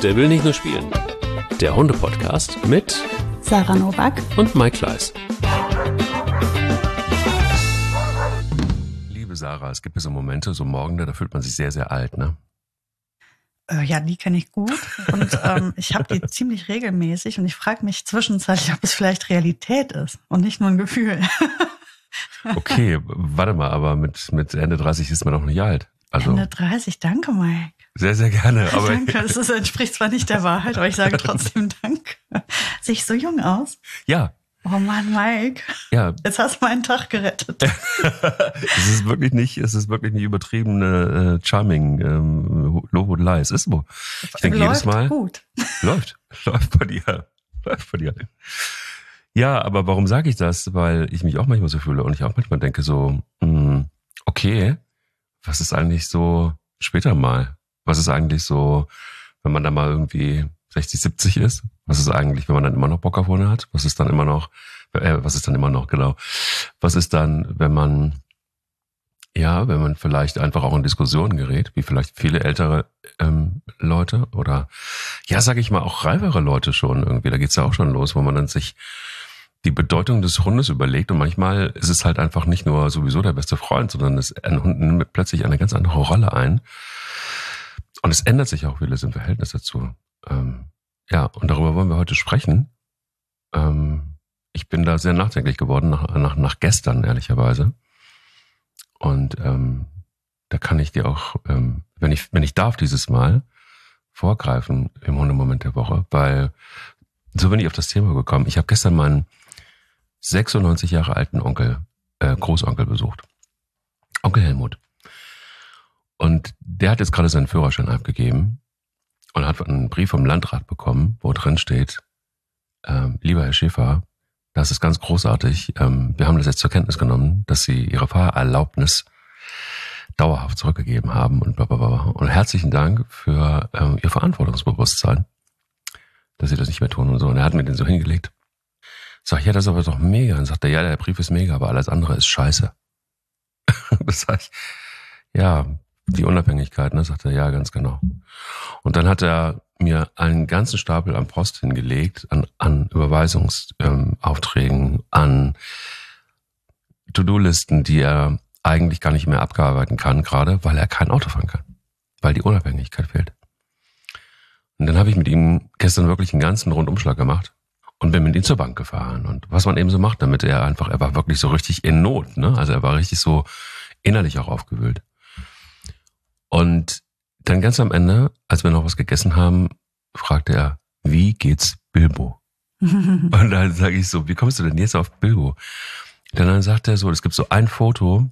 Der will nicht nur spielen. Der Hunde-Podcast mit Sarah Novak und Mike Kleiss. Liebe Sarah, es gibt ja so Momente, so Morgen, da fühlt man sich sehr, sehr alt, ne? Ja, die kenne ich gut und ich habe die ziemlich regelmäßig und ich frage mich zwischenzeitlich, ob es vielleicht Realität ist und nicht nur ein Gefühl. Okay, warte mal, aber mit Ende 30 ist man noch nicht alt. Also, Ende 30, danke Mike. Sehr, sehr gerne. Aber danke, das entspricht zwar nicht der Wahrheit, aber ich sage trotzdem danke. Sehe ich so jung aus? Ja. Oh Mann, Mike. Ja. Jetzt hast du meinen Tag gerettet. Es ist wirklich nicht übertriebene Charming, Lob und Leih. Es ist so. Ich denke jedes Mal. Gut. Läuft bei dir. Läuft bei dir. Ja, aber warum sage ich das? Weil ich mich auch manchmal so fühle und ich auch manchmal denke so, okay, was ist eigentlich so später mal? Was ist eigentlich so, wenn man da mal irgendwie 60, 70 ist? Was ist eigentlich, wenn man dann immer noch Bock auf Hunde hat? Was ist dann immer noch, genau. Was ist dann, wenn man vielleicht einfach auch in Diskussionen gerät, wie vielleicht viele ältere Leute oder, ja, sage ich mal, auch reifere Leute schon irgendwie, da geht's ja auch schon los, wo man dann sich die Bedeutung des Hundes überlegt und manchmal ist es halt einfach nicht nur sowieso der beste Freund, sondern ein Hund nimmt plötzlich eine ganz andere Rolle ein und es ändert sich auch vieles im Verhältnis dazu. Ja, und darüber wollen wir heute sprechen. Ich bin da sehr nachdenklich geworden nach gestern, ehrlicherweise. Und da kann ich dir auch, wenn ich darf, dieses Mal vorgreifen im Hundemoment der Woche, weil so bin ich auf das Thema gekommen. Ich habe gestern meinen 96 Jahre alten Großonkel besucht. Onkel Helmut. Und der hat jetzt gerade seinen Führerschein abgegeben und hat einen Brief vom Landrat bekommen, wo drin steht, lieber Herr Schäfer, das ist ganz großartig. Wir haben das jetzt zur Kenntnis genommen, dass Sie Ihre Fahrerlaubnis dauerhaft zurückgegeben haben und blablabla. Und herzlichen Dank für Ihr Verantwortungsbewusstsein, dass Sie das nicht mehr tun und so. Und er hat mir den so hingelegt. Sag ich, ja, das ist aber doch mega. Und sagt er, ja, der Brief ist mega, aber alles andere ist scheiße. Das sag ich, ja, die Unabhängigkeit, ne, sagt er, ja, ganz genau. Und dann hat er mir einen ganzen Stapel an Post hingelegt, an Überweisungsaufträgen, an To-Do-Listen, die er eigentlich gar nicht mehr abgearbeiten kann, gerade weil er kein Auto fahren kann, weil die Unabhängigkeit fehlt. Und dann habe ich mit ihm gestern wirklich einen ganzen Rundumschlag gemacht und bin mit ihm zur Bank gefahren. Und was man eben so macht, damit er war wirklich so richtig in Not, ne? Also er war richtig so innerlich auch aufgewühlt. Und dann ganz am Ende, als wir noch was gegessen haben, fragte er, wie geht's Bilbo? Und dann sage ich so, wie kommst du denn jetzt auf Bilbo? Und dann sagt er so, es gibt so ein Foto,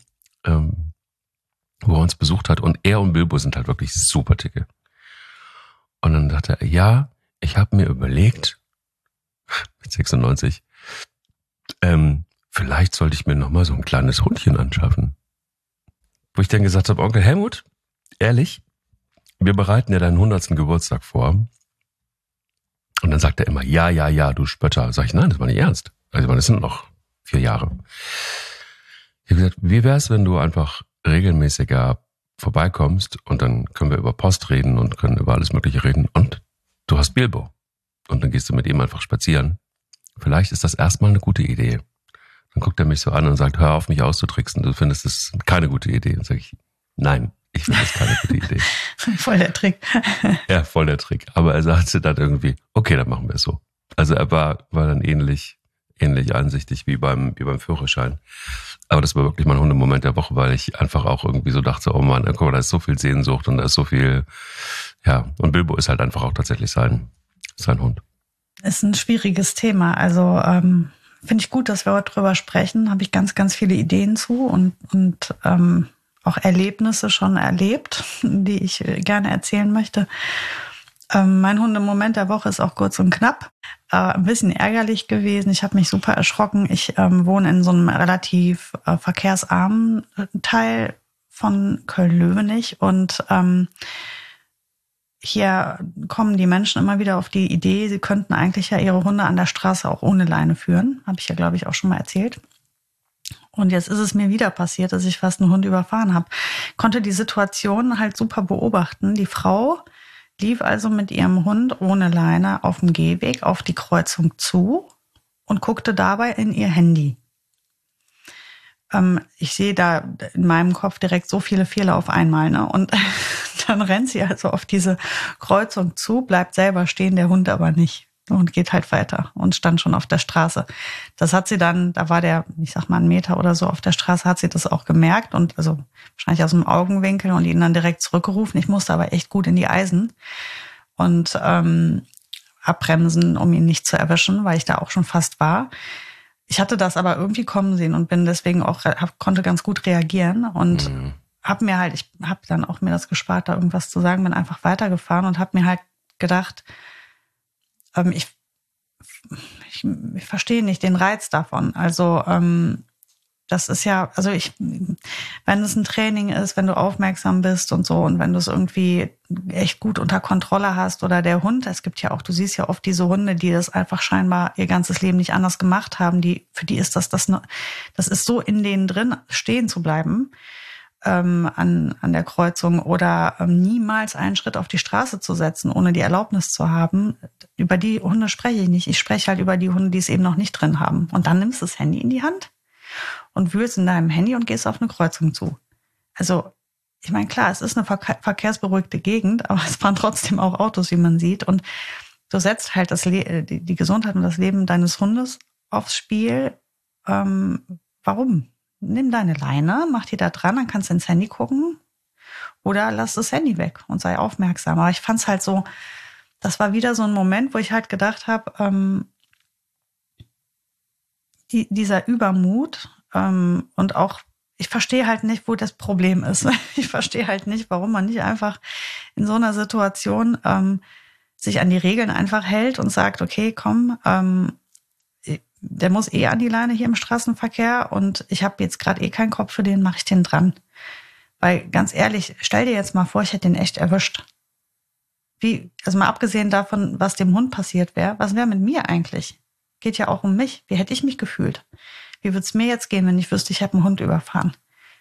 wo er uns besucht hat und er und Bilbo sind halt wirklich super dicke. Und dann sagte er, ja, ich habe mir überlegt, mit 96, vielleicht sollte ich mir nochmal so ein kleines Hundchen anschaffen. Wo ich dann gesagt habe, Onkel Helmut, ehrlich, wir bereiten ja deinen 100. Geburtstag vor. Und dann sagt er immer, ja, du Spötter. Sag ich, nein, das war nicht ernst. Also das sind noch 4 Jahre. Ich habe gesagt, wie wär's, wenn du einfach regelmäßiger vorbeikommst und dann können wir über Post reden und können über alles Mögliche reden und du hast Bilbo. Und dann gehst du mit ihm einfach spazieren. Vielleicht ist das erstmal eine gute Idee. Dann guckt er mich so an und sagt, hör auf, mich auszutricksen. Du findest das keine gute Idee. Und sage ich, nein, ich finde das keine gute Idee. Voll der Trick. Ja, voll der Trick. Aber er sagte dann irgendwie, okay, dann machen wir es so. Also er war dann ähnlich einsichtig wie beim Führerschein. Aber das war wirklich mein Hundemoment der Woche, weil ich einfach auch irgendwie so dachte, oh Mann, guck mal, da ist so viel Sehnsucht und da ist so viel, ja. Und Bilbo ist halt einfach auch tatsächlich sein Hund. Ist ein schwieriges Thema. Also finde ich gut, dass wir heute drüber sprechen. Habe ich ganz, ganz viele Ideen zu und auch Erlebnisse schon erlebt, die ich gerne erzählen möchte. Mein Hundemoment der Woche ist auch kurz und knapp. Ein bisschen ärgerlich gewesen. Ich habe mich super erschrocken. Ich wohne in so einem relativ verkehrsarmen Teil von Köln-Löwenich und hier kommen die Menschen immer wieder auf die Idee, sie könnten eigentlich ja ihre Hunde an der Straße auch ohne Leine führen. Habe ich ja, glaube ich, auch schon mal erzählt. Und jetzt ist es mir wieder passiert, dass ich fast einen Hund überfahren habe. Konnte die Situation halt super beobachten. Die Frau, lief also mit ihrem Hund ohne Leine auf dem Gehweg auf die Kreuzung zu und guckte dabei in ihr Handy. Ich sehe da in meinem Kopf direkt so viele Fehler auf einmal, ne? Und dann rennt sie also auf diese Kreuzung zu, bleibt selber stehen, der Hund aber nicht. Und geht halt weiter und stand schon auf der Straße. Das hat sie dann, da war der, ich sag mal, 1 Meter oder so auf der Straße, hat sie das auch gemerkt und also wahrscheinlich aus dem Augenwinkel und ihn dann direkt zurückgerufen. Ich musste aber echt gut in die Eisen und abbremsen, um ihn nicht zu erwischen, weil ich da auch schon fast war. Ich hatte das aber irgendwie kommen sehen und bin deswegen auch, konnte ganz gut reagieren und ich habe dann auch mir das gespart, da irgendwas zu sagen, bin einfach weitergefahren und habe mir halt gedacht, ich verstehe nicht den Reiz davon. Also das ist ja, also wenn es ein Training ist, wenn du aufmerksam bist und so und wenn du es irgendwie echt gut unter Kontrolle hast oder der Hund, es gibt ja auch, du siehst ja oft diese Hunde, die das einfach scheinbar ihr ganzes Leben nicht anders gemacht haben, für die ist das ist so in denen drin, stehen zu bleiben an der Kreuzung oder niemals einen Schritt auf die Straße zu setzen, ohne die Erlaubnis zu haben. Über die Hunde spreche ich nicht. Ich spreche halt über die Hunde, die es eben noch nicht drin haben. Und dann nimmst du das Handy in die Hand und wühlst in deinem Handy und gehst auf eine Kreuzung zu. Also, ich meine, klar, es ist eine verkehrsberuhigte Gegend, aber es fahren trotzdem auch Autos, wie man sieht. Und du setzt halt die Gesundheit und das Leben deines Hundes aufs Spiel. Warum? Nimm deine Leine, mach die da dran, dann kannst du ins Handy gucken oder lass das Handy weg und sei aufmerksam. Aber ich fand's halt so, das war wieder so ein Moment, wo ich halt gedacht habe, dieser Übermut und auch, ich verstehe halt nicht, wo das Problem ist. Ich verstehe halt nicht, warum man nicht einfach in so einer Situation sich an die Regeln einfach hält und sagt, okay, komm, der muss an die Leine hier im Straßenverkehr und ich habe jetzt gerade keinen Kopf für den, mache ich den dran. Weil ganz ehrlich, stell dir jetzt mal vor, ich hätte den echt erwischt. Also mal abgesehen davon, was dem Hund passiert wäre, was wäre mit mir eigentlich? Geht ja auch um mich. Wie hätte ich mich gefühlt? Wie würde es mir jetzt gehen, wenn ich wüsste, ich habe einen Hund überfahren?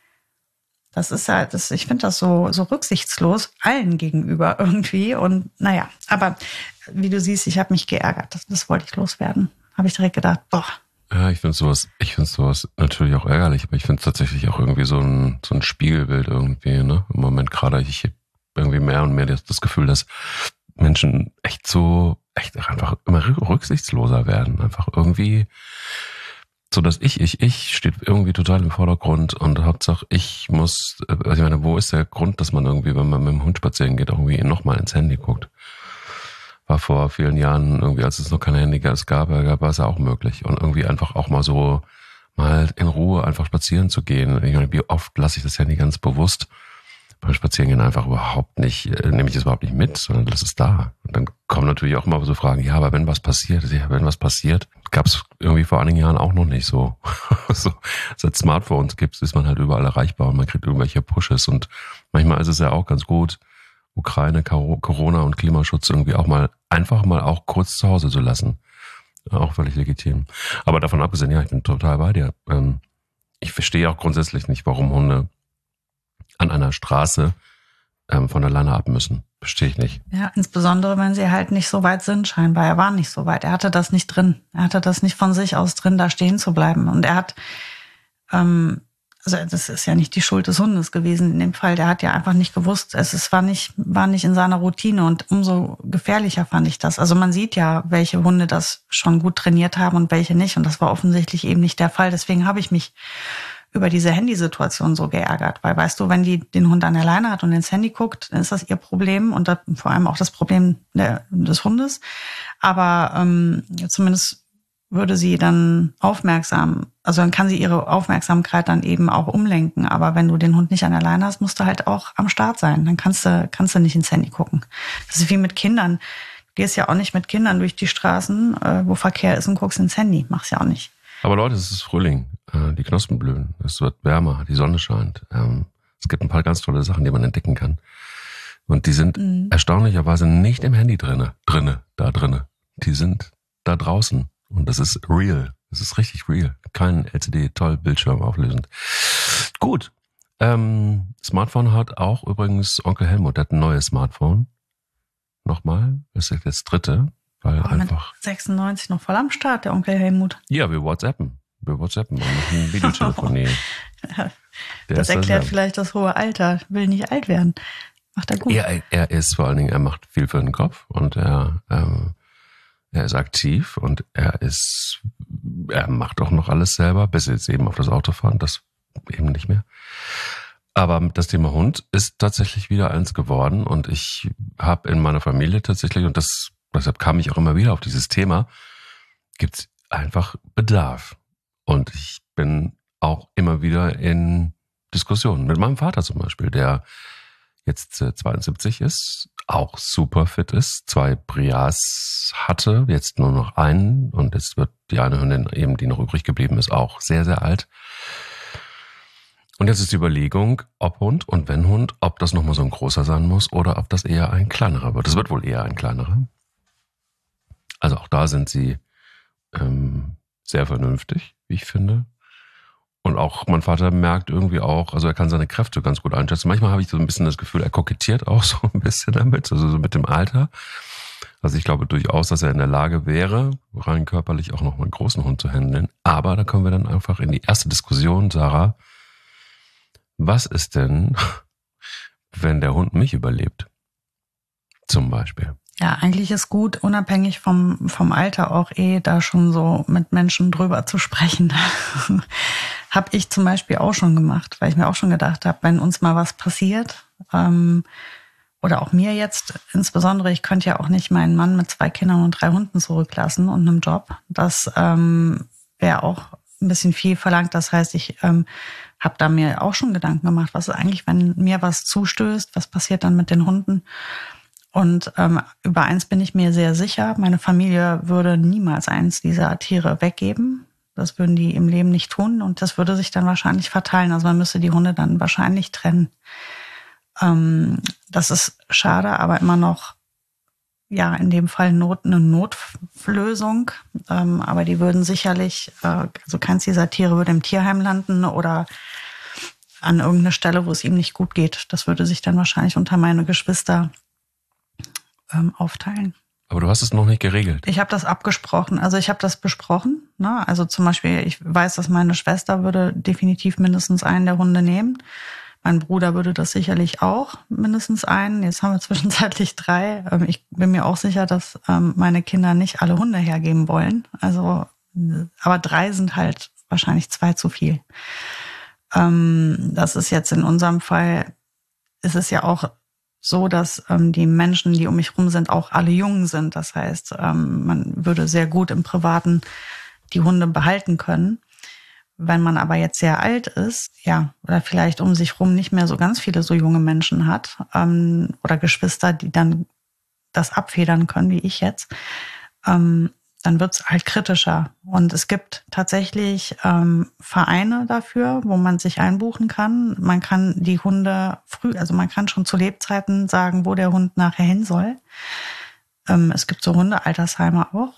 Das ist halt, ich finde das so rücksichtslos allen gegenüber irgendwie. Und naja, aber wie du siehst, ich habe mich geärgert. Das wollte ich loswerden. Habe ich direkt gedacht, boah. Ja, ich finde sowas natürlich auch ärgerlich, aber ich finde es tatsächlich auch irgendwie so ein Spiegelbild irgendwie, ne? Im Moment gerade, ich habe irgendwie mehr und mehr das Gefühl, dass Menschen echt einfach immer rücksichtsloser werden. Einfach irgendwie, so dass ich steht irgendwie total im Vordergrund und Hauptsache ich muss, also ich meine, wo ist der Grund, dass man irgendwie, wenn man mit dem Hund spazieren geht, irgendwie nochmal ins Handy guckt? War vor vielen Jahren irgendwie, als es noch keine Handy gab, war es ja auch möglich. Und irgendwie einfach auch mal in Ruhe einfach spazieren zu gehen. Ich meine, wie oft lasse ich das Handy ganz bewusst beim Spazierengehen einfach überhaupt nicht, nehme ich es überhaupt nicht mit, sondern lass es da. Und dann kommen natürlich auch immer so Fragen, ja, aber wenn was passiert, gab es irgendwie vor einigen Jahren auch noch nicht so. So, seit Smartphones ist man halt überall erreichbar und man kriegt irgendwelche Pushes und manchmal ist es ja auch ganz gut, Ukraine, Corona und Klimaschutz irgendwie auch einfach mal auch kurz zu Hause zu lassen. Auch völlig legitim. Aber davon abgesehen, ja, ich bin total bei dir. Ich verstehe auch grundsätzlich nicht, warum Hunde an einer Straße von der Leine ab müssen. Verstehe ich nicht. Ja, insbesondere, wenn sie halt nicht so weit sind, scheinbar. Er war nicht so weit. Er hatte das nicht drin. Er hatte das nicht von sich aus drin, da stehen zu bleiben. Und er hat, also das ist ja nicht die Schuld des Hundes gewesen in dem Fall. Der hat ja einfach nicht gewusst, war nicht in seiner Routine und umso gefährlicher fand ich das. Also man sieht ja, welche Hunde das schon gut trainiert haben und welche nicht. Und das war offensichtlich eben nicht der Fall. Deswegen habe ich mich über diese Handysituation so geärgert. Weil weißt du, wenn die den Hund an der Leine hat und ins Handy guckt, dann ist das ihr Problem und vor allem auch das Problem des Hundes. Aber zumindest würde sie dann dann kann sie ihre Aufmerksamkeit dann eben auch umlenken. Aber wenn du den Hund nicht an der Leine hast, musst du halt auch am Start sein. Dann kannst du nicht ins Handy gucken. Das ist wie mit Kindern. Du gehst ja auch nicht mit Kindern durch die Straßen, wo Verkehr ist und guckst ins Handy. Machst ja auch nicht. Aber Leute, es ist Frühling. Die Knospen blühen. Es wird wärmer. Die Sonne scheint. Es gibt ein paar ganz tolle Sachen, die man entdecken kann. Und die sind erstaunlicherweise nicht im Handy drinne. Die sind da draußen. Und das ist real. Das ist richtig real. Kein LCD, toll, Bildschirm auflösend. Gut. Smartphone hat auch übrigens Onkel Helmut, der hat ein neues Smartphone. nochmal. Das ist das dritte, weil einfach... Mit 96 noch voll am Start, der Onkel Helmut. Ja, wir WhatsAppen und machen ein Videotelefonie. Das erklärt vielleicht das hohe Alter. Will nicht alt werden. Macht er gut. Er ist vor allen Dingen, er macht viel für den Kopf und er ist aktiv und er macht auch noch alles selber, bis jetzt eben auf das Auto fahren, das eben nicht mehr. Aber das Thema Hund ist tatsächlich wieder eins geworden und ich habe in meiner Familie tatsächlich, und deshalb kam ich auch immer wieder auf dieses Thema, gibt's einfach Bedarf. Und ich bin auch immer wieder in Diskussionen mit meinem Vater zum Beispiel, der jetzt 72 ist, auch super fit ist, 2 Brias hatte, jetzt nur noch einen und jetzt wird die eine Hündin eben, die noch übrig geblieben ist, auch sehr, sehr alt. Und jetzt ist die Überlegung, ob Hund und wenn Hund, ob das nochmal so ein großer sein muss oder ob das eher ein kleinerer wird. Das wird wohl eher ein kleinerer. Also auch da sind sie sehr vernünftig, wie ich finde. Und auch mein Vater merkt irgendwie auch, also er kann seine Kräfte ganz gut einschätzen. Manchmal habe ich so ein bisschen das Gefühl, er kokettiert auch so ein bisschen damit, also so mit dem Alter. Also ich glaube durchaus, dass er in der Lage wäre, rein körperlich auch noch mal einen großen Hund zu handeln. Aber da kommen wir dann einfach in die erste Diskussion, Sarah. Was ist denn, wenn der Hund mich überlebt? Zum Beispiel. Ja, eigentlich ist gut, unabhängig vom Alter auch da schon so mit Menschen drüber zu sprechen. Habe ich zum Beispiel auch schon gemacht, weil ich mir auch schon gedacht habe, wenn uns mal was passiert, oder auch mir jetzt insbesondere, ich könnte ja auch nicht meinen Mann mit 2 Kindern und 3 Hunden zurücklassen und einem Job. Das wäre auch ein bisschen viel verlangt. Das heißt, ich habe da mir auch schon Gedanken gemacht, was ist eigentlich, wenn mir was zustößt, was passiert dann mit den Hunden? Und über eins bin ich mir sehr sicher, meine Familie würde niemals eins dieser Tiere weggeben. Das würden die im Leben nicht tun und das würde sich dann wahrscheinlich verteilen. Also man müsste die Hunde dann wahrscheinlich trennen. Das ist schade, aber immer noch, ja, in dem Fall eine Notlösung. Aber die würden sicherlich, also keins dieser Tiere würde im Tierheim landen oder an irgendeine Stelle, wo es ihm nicht gut geht. Das würde sich dann wahrscheinlich unter meine Geschwister aufteilen. Aber du hast es noch nicht geregelt. Ich habe das abgesprochen, also ich habe das besprochen. Ne? Also zum Beispiel, ich weiß, dass meine Schwester würde definitiv mindestens einen der Hunde nehmen. Mein Bruder würde das sicherlich auch mindestens einen. Jetzt haben wir zwischenzeitlich 3. Ich bin mir auch sicher, dass meine Kinder nicht alle Hunde hergeben wollen. Also, aber 3 sind halt wahrscheinlich 2 zu viel. Das ist jetzt in unserem Fall, ist es ja auch so, dass die Menschen, die um mich rum sind, auch alle jung sind. Das heißt, man würde sehr gut im Privaten die Hunde behalten können. Wenn man aber jetzt sehr alt ist, ja, oder vielleicht um sich rum nicht mehr so ganz viele so junge Menschen hat, oder Geschwister, die dann das abfedern können, wie ich jetzt, dann wird's halt kritischer. Und es gibt tatsächlich Vereine dafür, wo man sich einbuchen kann. Man kann die Hunde also man kann schon zu Lebzeiten sagen, wo der Hund nachher hin soll. Es gibt so Hundealtersheime auch.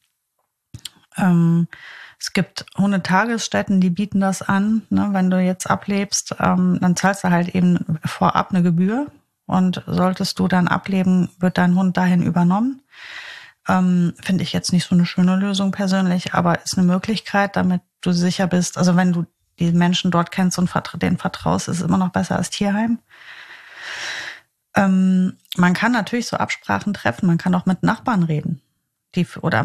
Es gibt Hundetagesstätten, die bieten das an. Ne? Wenn du jetzt ablebst, dann zahlst du halt eben vorab eine Gebühr. Und solltest du dann ableben, wird dein Hund dahin übernommen. Finde ich jetzt nicht so eine schöne Lösung persönlich, aber ist eine Möglichkeit, damit du sicher bist. Also wenn du die Menschen dort kennst und denen vertraust, ist es immer noch besser als Tierheim. Man kann natürlich so Absprachen treffen. Man kann auch mit Nachbarn reden. Oder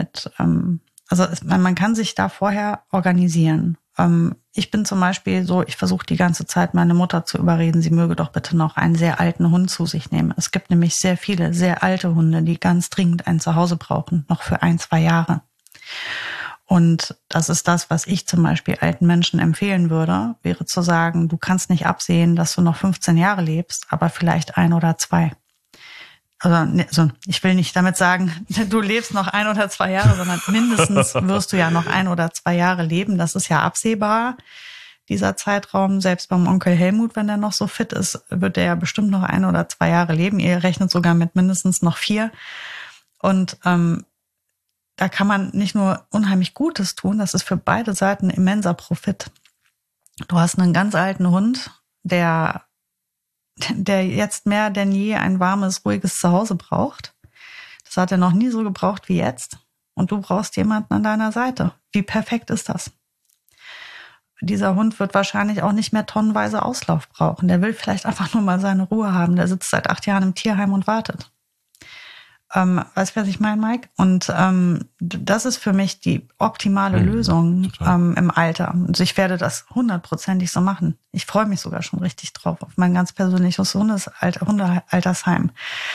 man kann sich da vorher organisieren. Ich bin zum Beispiel so, ich versuche die ganze Zeit meine Mutter zu überreden, sie möge doch bitte noch einen sehr alten Hund zu sich nehmen. Es gibt nämlich sehr viele, sehr alte Hunde, die ganz dringend ein Zuhause brauchen, noch für 1-2 Jahre. Und das ist das, was ich zum Beispiel alten Menschen empfehlen würde, wäre zu sagen, du kannst nicht absehen, dass du noch 15 Jahre lebst, aber vielleicht 1 oder 2. Also ich will nicht damit sagen, du lebst noch 1 oder 2 Jahre, sondern mindestens wirst du ja noch 1 oder 2 Jahre leben. Das ist ja absehbar, dieser Zeitraum. Selbst beim Onkel Helmut, wenn der noch so fit ist, wird der ja bestimmt noch 1 oder 2 Jahre leben. Ihr rechnet sogar mit mindestens noch 4. Und da kann man nicht nur unheimlich Gutes tun, das ist für beide Seiten ein immenser Profit. Du hast einen ganz alten Hund, der der jetzt mehr denn je ein warmes, ruhiges Zuhause braucht. Das hat er noch nie so gebraucht wie jetzt. Und du brauchst jemanden an deiner Seite. Wie perfekt ist das? Dieser Hund wird wahrscheinlich auch nicht mehr tonnenweise Auslauf brauchen. Der will vielleicht einfach nur mal seine Ruhe haben. Der sitzt seit 8 Jahren im Tierheim und wartet. Weißt du, was ich meine, Mike? Und das ist für mich die optimale Lösung im Alter. Und ich werde das 100%ig so machen. Ich freue mich sogar schon richtig drauf auf mein ganz persönliches Hundealtersheim.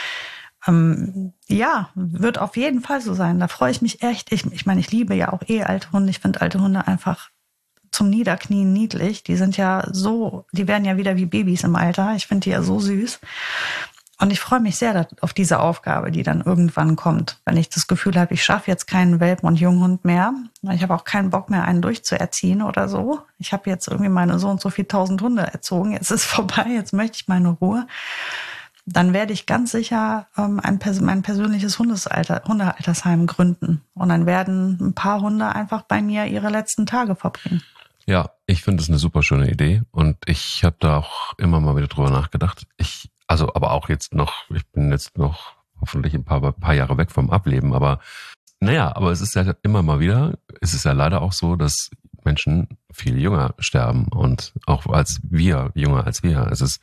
Ja, wird auf jeden Fall so sein. Da freue ich mich echt. Ich meine, ich liebe ja auch alte Hunde. Ich finde alte Hunde einfach zum Niederknien niedlich. Die werden ja wieder wie Babys im Alter. Ich finde die ja so süß. Und ich freue mich sehr auf diese Aufgabe, die dann irgendwann kommt. Wenn ich das Gefühl habe, ich schaffe jetzt keinen Welpen- und Junghund mehr. Ich habe auch keinen Bock mehr, einen durchzuerziehen oder so. Ich habe jetzt irgendwie meine so und so viel 1000 Hunde erzogen. Jetzt ist vorbei, jetzt möchte ich meine Ruhe. Dann werde ich ganz sicher mein persönliches Hundealtersheim gründen. Und dann werden ein paar Hunde einfach bei mir ihre letzten Tage verbringen. Ja, ich finde es eine super schöne Idee. Und ich habe da auch immer mal wieder drüber nachgedacht. Aber auch ich bin jetzt noch hoffentlich ein paar Jahre weg vom Ableben, aber es ist ja immer mal wieder, es ist ja leider auch so, dass Menschen viel jünger sterben und auch jünger als wir. Es ist,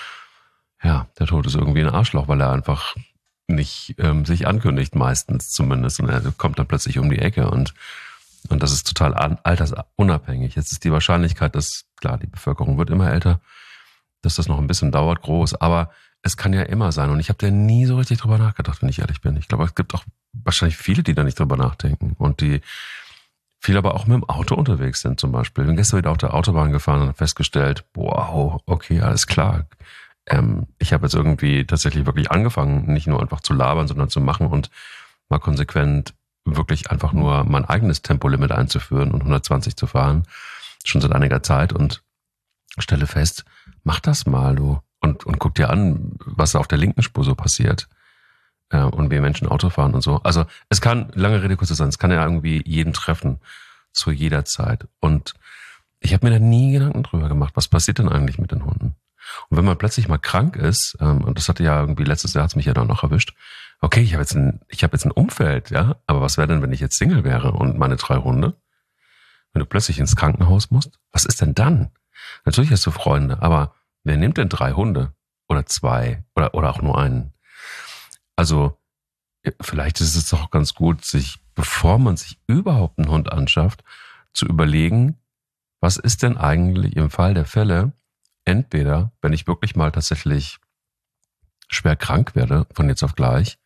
der Tod ist irgendwie ein Arschloch, weil er einfach nicht sich ankündigt, meistens zumindest, und er kommt dann plötzlich um die Ecke und das ist total altersunabhängig. Jetzt ist die Wahrscheinlichkeit, dass, klar, die Bevölkerung wird immer älter, dass das noch ein bisschen dauert, groß, aber es kann ja immer sein. Und ich habe da nie so richtig drüber nachgedacht, wenn ich ehrlich bin. Ich glaube, es gibt auch wahrscheinlich viele, die da nicht drüber nachdenken und die viele aber auch mit dem Auto unterwegs sind zum Beispiel. Ich bin gestern wieder auf der Autobahn gefahren und habe festgestellt, wow, okay, alles klar. Ich habe jetzt irgendwie tatsächlich wirklich angefangen, nicht nur einfach zu labern, sondern zu machen und mal konsequent wirklich einfach nur mein eigenes Tempolimit einzuführen und 120 zu fahren, schon seit einiger Zeit, und stelle fest, mach das mal, du. Und guck dir an, was auf der linken Spur so passiert. Und wie Menschen Auto fahren und so. Also es kann, lange Rede, kurzer Sinn, es kann ja irgendwie jeden treffen, zu jeder Zeit. Und ich habe mir da nie Gedanken drüber gemacht, was passiert denn eigentlich mit den Hunden? Und wenn man plötzlich mal krank ist, und das hatte ja irgendwie letztes Jahr, hat's mich ja dann noch erwischt, okay, ich habe jetzt ein Umfeld, ja, aber was wäre denn, wenn ich jetzt Single wäre und meine 3 Hunde? Wenn du plötzlich ins Krankenhaus musst, was ist denn dann? Natürlich hast du Freunde, aber wer nimmt denn 3 Hunde? Oder 2? Oder auch nur einen? Also, vielleicht ist es doch ganz gut, bevor man sich überhaupt einen Hund anschafft, zu überlegen, was ist denn eigentlich im Fall der Fälle, entweder, wenn ich wirklich mal tatsächlich schwer krank werde, von jetzt auf gleich,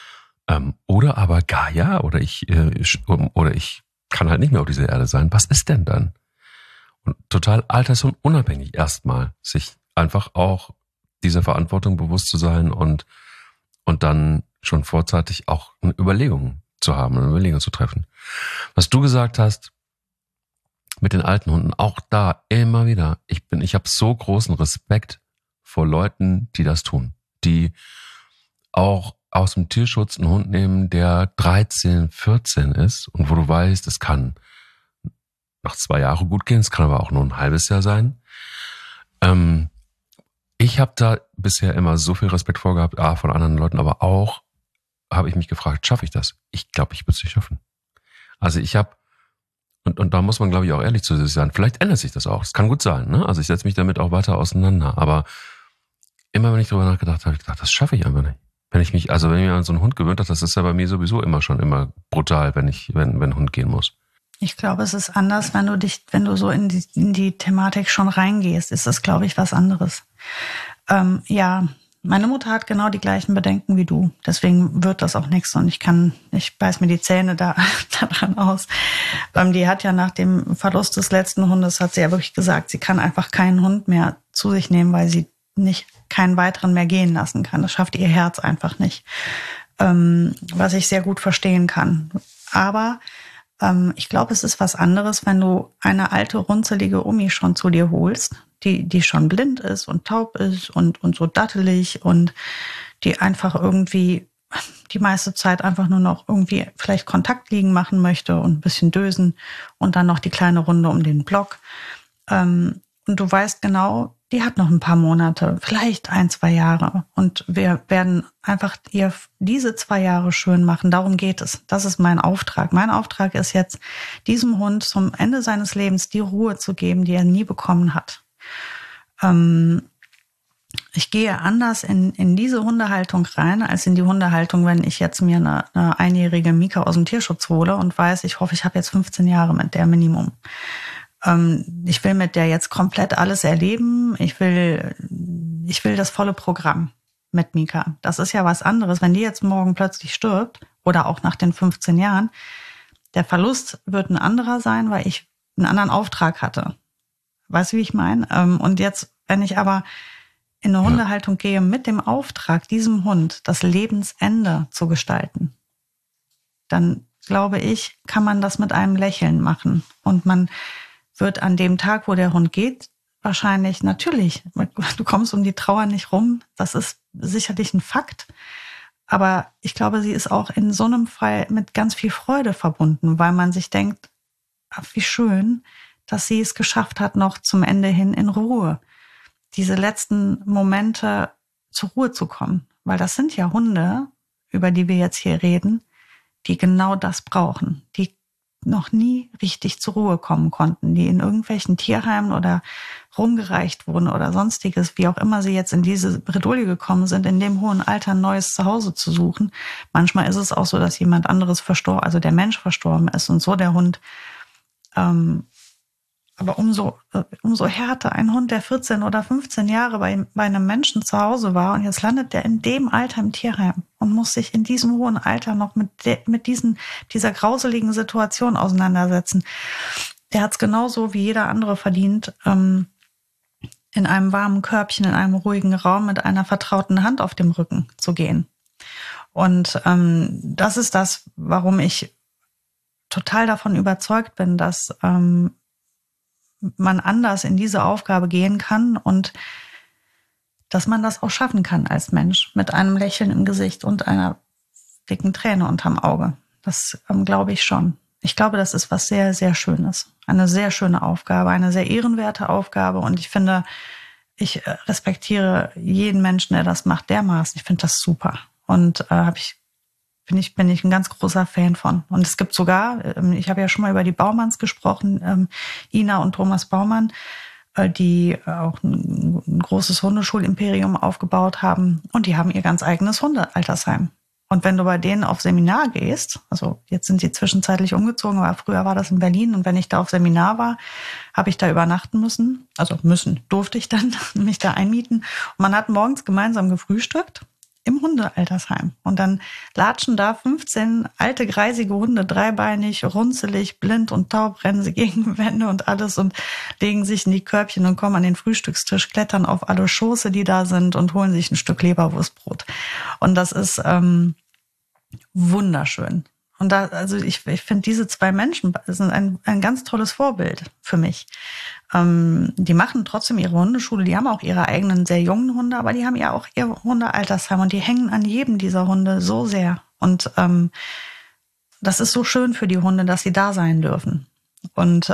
oder aber gar ja, oder ich kann halt nicht mehr auf dieser Erde sein, was ist denn dann? Und total alters- und unabhängig erstmal, sich einfach auch dieser Verantwortung bewusst zu sein und dann schon vorzeitig auch eine Überlegung zu haben, eine Überlegung zu treffen. Was du gesagt hast mit den alten Hunden, auch da immer wieder, ich habe so großen Respekt vor Leuten, die das tun, die auch aus dem Tierschutz einen Hund nehmen, der 13, 14 ist und wo du weißt, es kann nach 2 Jahren gut gehen, es kann aber auch nur ein halbes Jahr sein. Ich habe da bisher immer so viel Respekt vor gehabt, von anderen Leuten, aber auch habe ich mich gefragt, schaffe ich das? Ich glaube, ich würde es nicht schaffen. Also ich habe, und da muss man, glaube ich, auch ehrlich zu sich sein, vielleicht ändert sich das auch, es kann gut sein, ne? Also ich setze mich damit auch weiter auseinander, aber immer wenn ich darüber nachgedacht habe, ich gedacht, das schaffe ich einfach nicht. Wenn ich mich an so einen Hund gewöhnt habe, das ist ja bei mir sowieso immer brutal, wenn ein Hund gehen muss. Ich glaube, es ist anders, wenn du so in die Thematik schon reingehst, ist das, glaube ich, was anderes. Ja, meine Mutter hat genau die gleichen Bedenken wie du. Deswegen wird das auch nichts und ich beiß mir die Zähne daran aus. Die hat ja nach dem Verlust des letzten Hundes, hat sie ja wirklich gesagt, sie kann einfach keinen Hund mehr zu sich nehmen, weil sie keinen weiteren mehr gehen lassen kann. Das schafft ihr Herz einfach nicht. Was ich sehr gut verstehen kann. Aber ich glaube, es ist was anderes, wenn du eine alte, runzelige Omi schon zu dir holst, die schon blind ist und taub ist und so dattelig und die einfach irgendwie die meiste Zeit einfach nur noch irgendwie vielleicht Kontaktliegen machen möchte und ein bisschen dösen und dann noch die kleine Runde um den Block. Und du weißt genau, die hat noch ein paar Monate, vielleicht 1, 2 Jahre. Und wir werden einfach ihr diese 2 Jahre schön machen. Darum geht es. Das ist mein Auftrag. Mein Auftrag ist jetzt, diesem Hund zum Ende seines Lebens die Ruhe zu geben, die er nie bekommen hat. Ich gehe anders in diese Hundehaltung rein, als in die Hundehaltung, wenn ich jetzt mir eine einjährige Mika aus dem Tierschutz hole und weiß, ich hoffe, ich habe jetzt 15 Jahre mit der Minimum. Ich will mit der jetzt komplett alles erleben. Ich will das volle Programm mit Mika. Das ist ja was anderes. Wenn die jetzt morgen plötzlich stirbt oder auch nach den 15 Jahren, der Verlust wird ein anderer sein, weil ich einen anderen Auftrag hatte. Weißt du, wie ich meine? Und jetzt, wenn ich aber in eine Hundehaltung gehe mit dem Auftrag, diesem Hund das Lebensende zu gestalten, dann glaube ich, kann man das mit einem Lächeln machen. Und man wird an dem Tag, wo der Hund geht, wahrscheinlich, natürlich, du kommst um die Trauer nicht rum, das ist sicherlich ein Fakt, aber ich glaube, sie ist auch in so einem Fall mit ganz viel Freude verbunden, weil man sich denkt, ach, wie schön, dass sie es geschafft hat, noch zum Ende hin in Ruhe, diese letzten Momente zur Ruhe zu kommen, weil das sind ja Hunde, über die wir jetzt hier reden, die genau das brauchen, die noch nie richtig zur Ruhe kommen konnten, die in irgendwelchen Tierheimen oder rumgereicht wurden oder sonstiges, wie auch immer sie jetzt in diese Bredouille gekommen sind, in dem hohen Alter ein neues Zuhause zu suchen. Manchmal ist es auch so, dass jemand anderes verstorben, also der Mensch verstorben ist und so der Hund. Aber umso härter ein Hund, der 14 oder 15 Jahre bei einem Menschen zu Hause war und jetzt landet der in dem Alter im Tierheim und muss sich in diesem hohen Alter noch mit dieser grauseligen Situation auseinandersetzen. Der hat es genauso wie jeder andere verdient, in einem warmen Körbchen, in einem ruhigen Raum mit einer vertrauten Hand auf dem Rücken zu gehen. Und das ist das, warum ich total davon überzeugt bin, dass man anders in diese Aufgabe gehen kann und dass man das auch schaffen kann als Mensch mit einem Lächeln im Gesicht und einer dicken Träne unterm Auge. Das glaube ich schon. Ich glaube, das ist was sehr, sehr Schönes. Eine sehr schöne Aufgabe, eine sehr ehrenwerte Aufgabe und ich finde, ich respektiere jeden Menschen, der das macht, dermaßen. Ich finde das super und bin ich ein ganz großer Fan von. Und es gibt sogar, ich habe ja schon mal über die Baumanns gesprochen, Ina und Thomas Baumann, die auch ein großes Hundeschulimperium aufgebaut haben. Und die haben ihr ganz eigenes Hundealtersheim. Und wenn du bei denen auf Seminar gehst, also jetzt sind sie zwischenzeitlich umgezogen, aber früher war das in Berlin. Und wenn ich da auf Seminar war, habe ich da übernachten müssen. Also durfte ich dann mich da einmieten. Und man hat morgens gemeinsam gefrühstückt im Hundealtersheim. Und dann latschen da 15 alte, greisige Hunde, dreibeinig, runzelig, blind und taub, rennen sie gegen Wände und alles und legen sich in die Körbchen und kommen an den Frühstückstisch, klettern auf alle Schoße, die da sind und holen sich ein Stück Leberwurstbrot. Und das ist wunderschön. Und ich finde, diese 2 Menschen sind ein ganz tolles Vorbild für mich. Die machen trotzdem ihre Hundeschule, die haben auch ihre eigenen sehr jungen Hunde, aber die haben ja auch ihr Hundealtersheim und die hängen an jedem dieser Hunde so sehr. Und das ist so schön für die Hunde, dass sie da sein dürfen. Und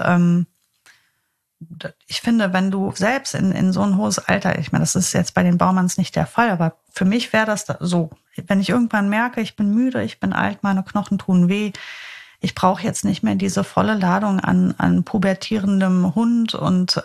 ich finde, wenn du selbst in so ein hohes Alter, ich meine, das ist jetzt bei den Baumanns nicht der Fall, aber für mich wäre das so, wenn ich irgendwann merke, ich bin müde, ich bin alt, meine Knochen tun weh, ich brauche jetzt nicht mehr diese volle Ladung an pubertierendem Hund und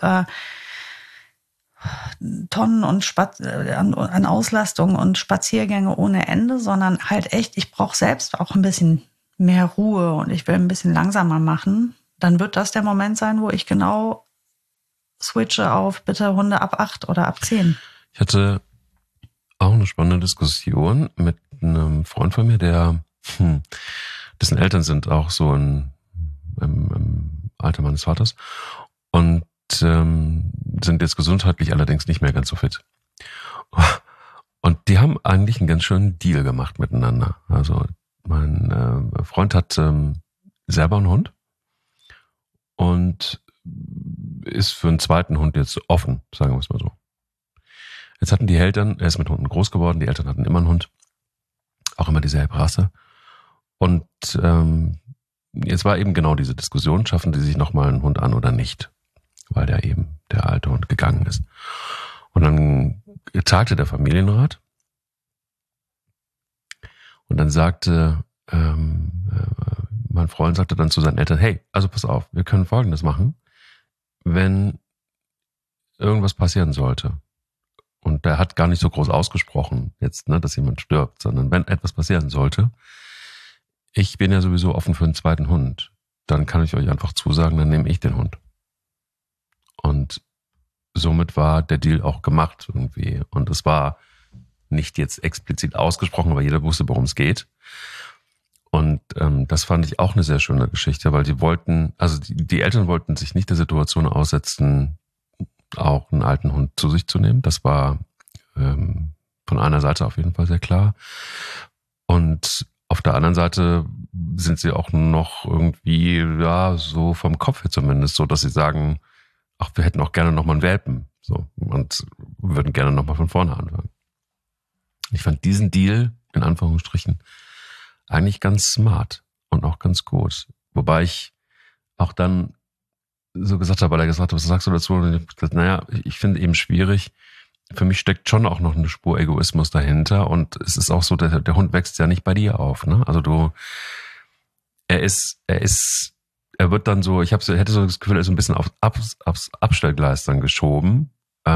Tonnen und an Auslastung und Spaziergänge ohne Ende, sondern halt echt, ich brauche selbst auch ein bisschen mehr Ruhe und ich will ein bisschen langsamer machen, dann wird das der Moment sein, wo ich genau switche auf bitte Hunde ab 8 oder ab 10. Ich hatte auch eine spannende Diskussion mit einem Freund von mir, dessen Eltern sind auch so im Alter meines Vaters und sind jetzt gesundheitlich allerdings nicht mehr ganz so fit. Und die haben eigentlich einen ganz schönen Deal gemacht miteinander. Also mein Freund hat selber einen Hund und ist für einen zweiten Hund jetzt offen, sagen wir es mal so. Jetzt hatten die Eltern, er ist mit Hunden groß geworden, die Eltern hatten immer einen Hund, auch immer dieselbe Rasse. Und jetzt war eben genau diese Diskussion, schaffen die sich nochmal einen Hund an oder nicht, weil der alte Hund gegangen ist. Und dann tagte der Familienrat und dann sagte mein Freund sagte dann zu seinen Eltern, hey, also pass auf, wir können Folgendes machen, wenn irgendwas passieren sollte. Und der hat gar nicht so groß ausgesprochen jetzt, ne, dass jemand stirbt, sondern wenn etwas passieren sollte, ich bin ja sowieso offen für einen zweiten Hund, dann kann ich euch einfach zusagen, dann nehme ich den Hund. Und somit war der Deal auch gemacht irgendwie. Und es war nicht jetzt explizit ausgesprochen, aber jeder wusste, worum es geht. Und das fand ich auch eine sehr schöne Geschichte, weil die Eltern wollten sich nicht der Situation aussetzen, auch einen alten Hund zu sich zu nehmen. Das war von einer Seite auf jeden Fall sehr klar. Und auf der anderen Seite sind sie auch noch irgendwie, ja, so vom Kopf her zumindest, so dass sie sagen, ach, wir hätten auch gerne nochmal einen Welpen, so, und würden gerne nochmal von vorne anfangen. Ich fand diesen Deal, in Anführungsstrichen, eigentlich ganz smart und auch ganz gut. Wobei ich auch dann so gesagt habe, weil er gesagt hat, was sagst du dazu? Und ich habe gesagt, naja, ich finde eben schwierig. Für mich steckt schon auch noch eine Spur Egoismus dahinter. Und es ist auch so, der Hund wächst ja nicht bei dir auf, ne? Also er wird dann so, hätte so das Gefühl, er ist so ein bisschen aufs Abstellgleis dann geschoben.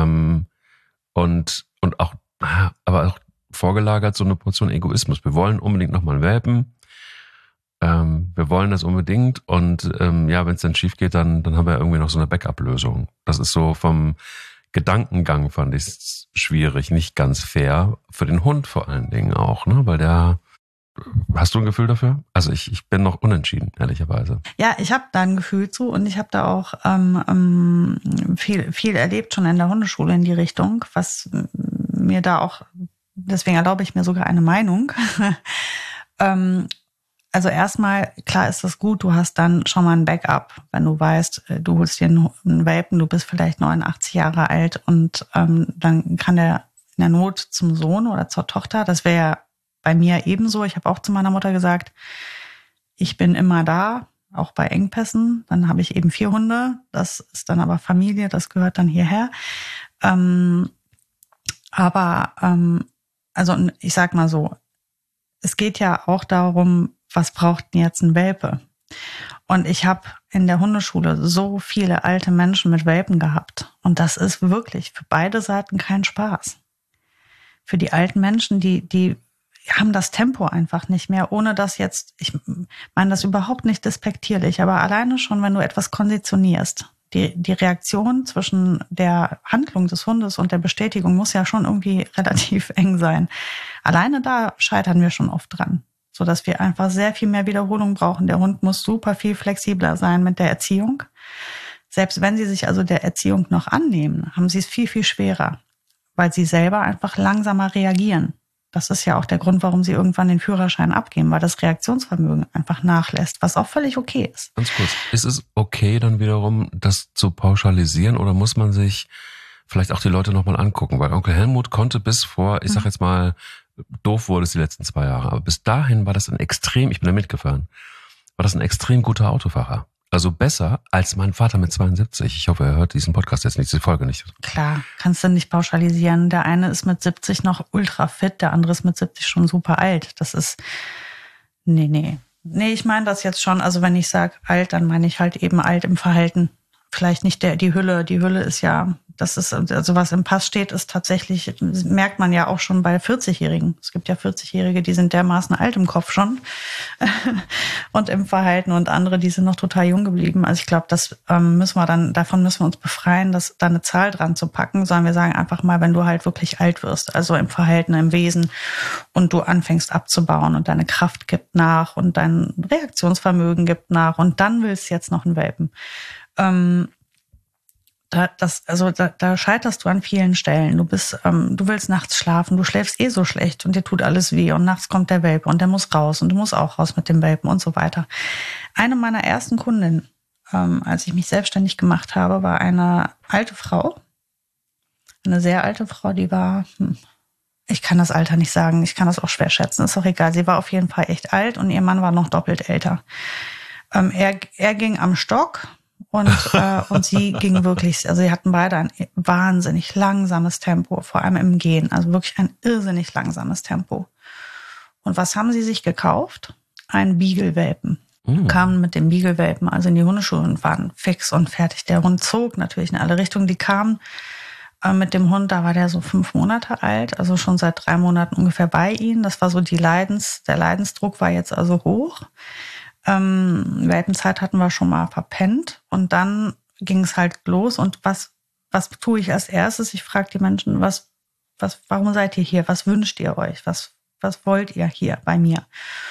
Und auch, aber auch vorgelagert so eine Portion Egoismus. Wir wollen unbedingt nochmal einen Welpen. Wir wollen das unbedingt. Und ja, wenn es dann schief geht, dann haben wir irgendwie noch so eine Backup-Lösung. Das ist so vom Gedankengang, fand ich es schwierig, nicht ganz fair. Für den Hund vor allen Dingen auch, ne? Weil hast du ein Gefühl dafür? Also ich bin noch unentschieden, ehrlicherweise. Ja, ich habe da ein Gefühl zu und ich habe da auch viel erlebt schon in der Hundeschule in die Richtung, was mir da auch, deswegen erlaube ich mir sogar eine Meinung. Also erstmal, klar ist das gut, du hast dann schon mal ein Backup, wenn du weißt, du holst dir einen Welpen, du bist vielleicht 89 Jahre alt und dann kann der in der Not zum Sohn oder zur Tochter, das wäre ja bei mir ebenso. Ich habe auch zu meiner Mutter gesagt, ich bin immer da, auch bei Engpässen. Dann habe ich eben 4 Hunde. Das ist dann aber Familie, das gehört dann hierher. Also ich sag mal so, es geht ja auch darum, was braucht denn jetzt ein Welpe? Und ich habe in der Hundeschule so viele alte Menschen mit Welpen gehabt. Und das ist wirklich für beide Seiten kein Spaß. Für die alten Menschen, die haben das Tempo einfach nicht mehr, ohne dass jetzt, ich meine das überhaupt nicht despektierlich, aber alleine schon, wenn du etwas konditionierst, die Reaktion zwischen der Handlung des Hundes und der Bestätigung muss ja schon irgendwie relativ eng sein. Alleine da scheitern wir schon oft dran, sodass wir einfach sehr viel mehr Wiederholung brauchen. Der Hund muss super viel flexibler sein mit der Erziehung. Selbst wenn sie sich also der Erziehung noch annehmen, haben sie es viel, viel schwerer, weil sie selber einfach langsamer reagieren. Das ist ja auch der Grund, warum sie irgendwann den Führerschein abgeben, weil das Reaktionsvermögen einfach nachlässt, was auch völlig okay ist. Ganz kurz, ist es okay dann wiederum, das zu pauschalisieren oder muss man sich vielleicht auch die Leute nochmal angucken? Weil Onkel Helmut konnte bis vor, ich sag jetzt mal, doof wurde es die letzten 2 Jahre, aber bis dahin war das ich bin da mitgefahren, war das ein extrem guter Autofahrer. Also besser als mein Vater mit 72. Ich hoffe, er hört diesen Podcast jetzt nicht, diese Folge nicht. Klar, kannst du nicht pauschalisieren. Der eine ist mit 70 noch ultra fit, der andere ist mit 70 schon super alt. Das ist, nee, ich meine das jetzt schon. Also wenn ich sage alt, dann meine ich halt eben alt im Verhalten. Vielleicht nicht die Hülle. Die Hülle ist ja, das ist, also was im Pass steht, ist tatsächlich, merkt man ja auch schon bei 40-Jährigen. Es gibt ja 40-Jährige, die sind dermaßen alt im Kopf schon und im Verhalten und andere, die sind noch total jung geblieben. Also ich glaube, davon müssen wir uns befreien, da eine Zahl dran zu packen, sondern wir sagen einfach mal, wenn du halt wirklich alt wirst, also im Verhalten, im Wesen und du anfängst abzubauen und deine Kraft gibt nach und dein Reaktionsvermögen gibt nach und dann willst du jetzt noch einen Welpen. Da scheiterst du an vielen Stellen. Du willst nachts schlafen, du schläfst eh so schlecht und dir tut alles weh und nachts kommt der Welpe und der muss raus und du musst auch raus mit dem Welpen und so weiter. Eine meiner ersten Kundinnen, als ich mich selbstständig gemacht habe, war eine alte Frau, eine sehr alte Frau, die war, ich kann das Alter nicht sagen, ich kann das auch schwer schätzen, ist auch egal. Sie war auf jeden Fall echt alt und ihr Mann war noch doppelt älter. Er ging am Stock Und sie ging wirklich, also sie hatten beide ein wahnsinnig langsames Tempo, vor allem im Gehen, also wirklich ein irrsinnig langsames Tempo. Und was haben sie sich gekauft? Einen Beagle-Welpen. Kamen mit dem Beagle-Welpen also in die Hundeschule und waren fix und fertig. Der Hund zog natürlich in alle Richtungen. Die kamen mit dem Hund, da war der so 5 Monate alt, also schon seit 3 Monaten ungefähr bei ihnen. Das war so der Leidensdruck war jetzt also hoch. Welpenzeit hatten wir schon mal verpennt und dann ging es halt los. Und was tue ich als erstes? Ich frage die Menschen, warum seid ihr hier? Was wünscht ihr euch? Was wollt ihr hier bei mir?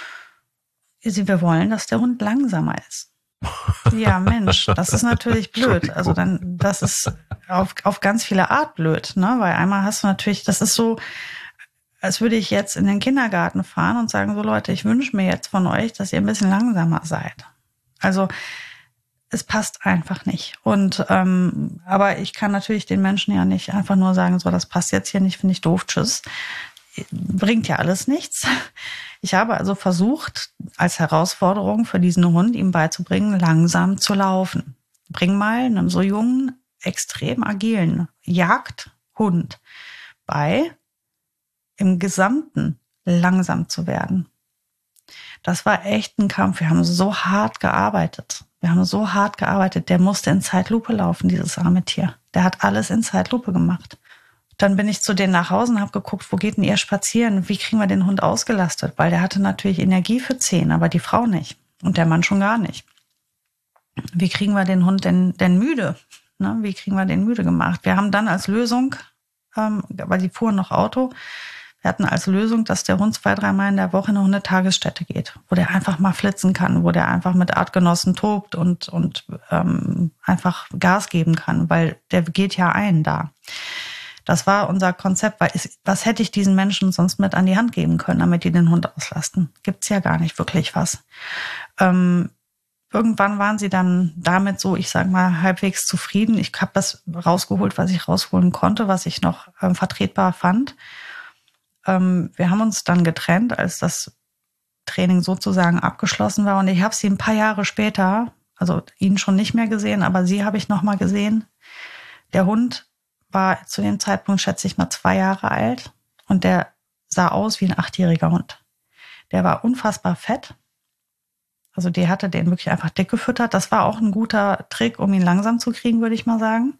Wir wollen, dass der Hund langsamer ist. Ja, Mensch, das ist natürlich blöd. Also das ist auf ganz viele Art blöd, ne? Weil einmal hast du natürlich, das ist so, als würde ich jetzt in den Kindergarten fahren und sagen, so Leute, ich wünsche mir jetzt von euch, dass ihr ein bisschen langsamer seid. Also es passt einfach nicht. Und aber ich kann natürlich den Menschen ja nicht einfach nur sagen, so das passt jetzt hier nicht, finde ich doof, tschüss. Bringt ja alles nichts. Ich habe also versucht, als Herausforderung für diesen Hund ihm beizubringen, langsam zu laufen. Bring mal einem so jungen, extrem agilen Jagdhund bei, im Gesamten langsam zu werden. Das war echt ein Kampf. Wir haben so hart gearbeitet. Der musste in Zeitlupe laufen, dieses arme Tier. Der hat alles in Zeitlupe gemacht. Dann bin ich zu denen nach Hause und habe geguckt, wo geht denn ihr spazieren? Wie kriegen wir den Hund ausgelastet? Weil der hatte natürlich Energie für 10, aber die Frau nicht. Und der Mann schon gar nicht. Wie kriegen wir den Hund denn müde? Ne? Wie kriegen wir den müde gemacht? Wir haben dann als Lösung, weil die fuhren noch Auto, wir hatten als Lösung, dass der Hund 2-3 Mal in der Woche in eine Hundetagesstätte geht, wo der einfach mal flitzen kann, wo der einfach mit Artgenossen tobt und einfach Gas geben kann, weil der geht ja ein da. Das war unser Konzept, weil was hätte ich diesen Menschen sonst mit an die Hand geben können, damit die den Hund auslasten? Gibt's ja gar nicht wirklich was. Irgendwann waren sie dann damit so, ich sag mal, halbwegs zufrieden. Ich habe das rausgeholt, was ich rausholen konnte, was ich noch vertretbar fand. Wir haben uns dann getrennt, als das Training sozusagen abgeschlossen war. Und ich habe sie ein paar Jahre später, also ihn schon nicht mehr gesehen, aber sie habe ich noch mal gesehen. Der Hund war zu dem Zeitpunkt, schätze ich mal, 2 Jahre alt und der sah aus wie ein 8-jähriger Hund. Der war unfassbar fett. Also die hatte den wirklich einfach dick gefüttert. Das war auch ein guter Trick, um ihn langsam zu kriegen, würde ich mal sagen.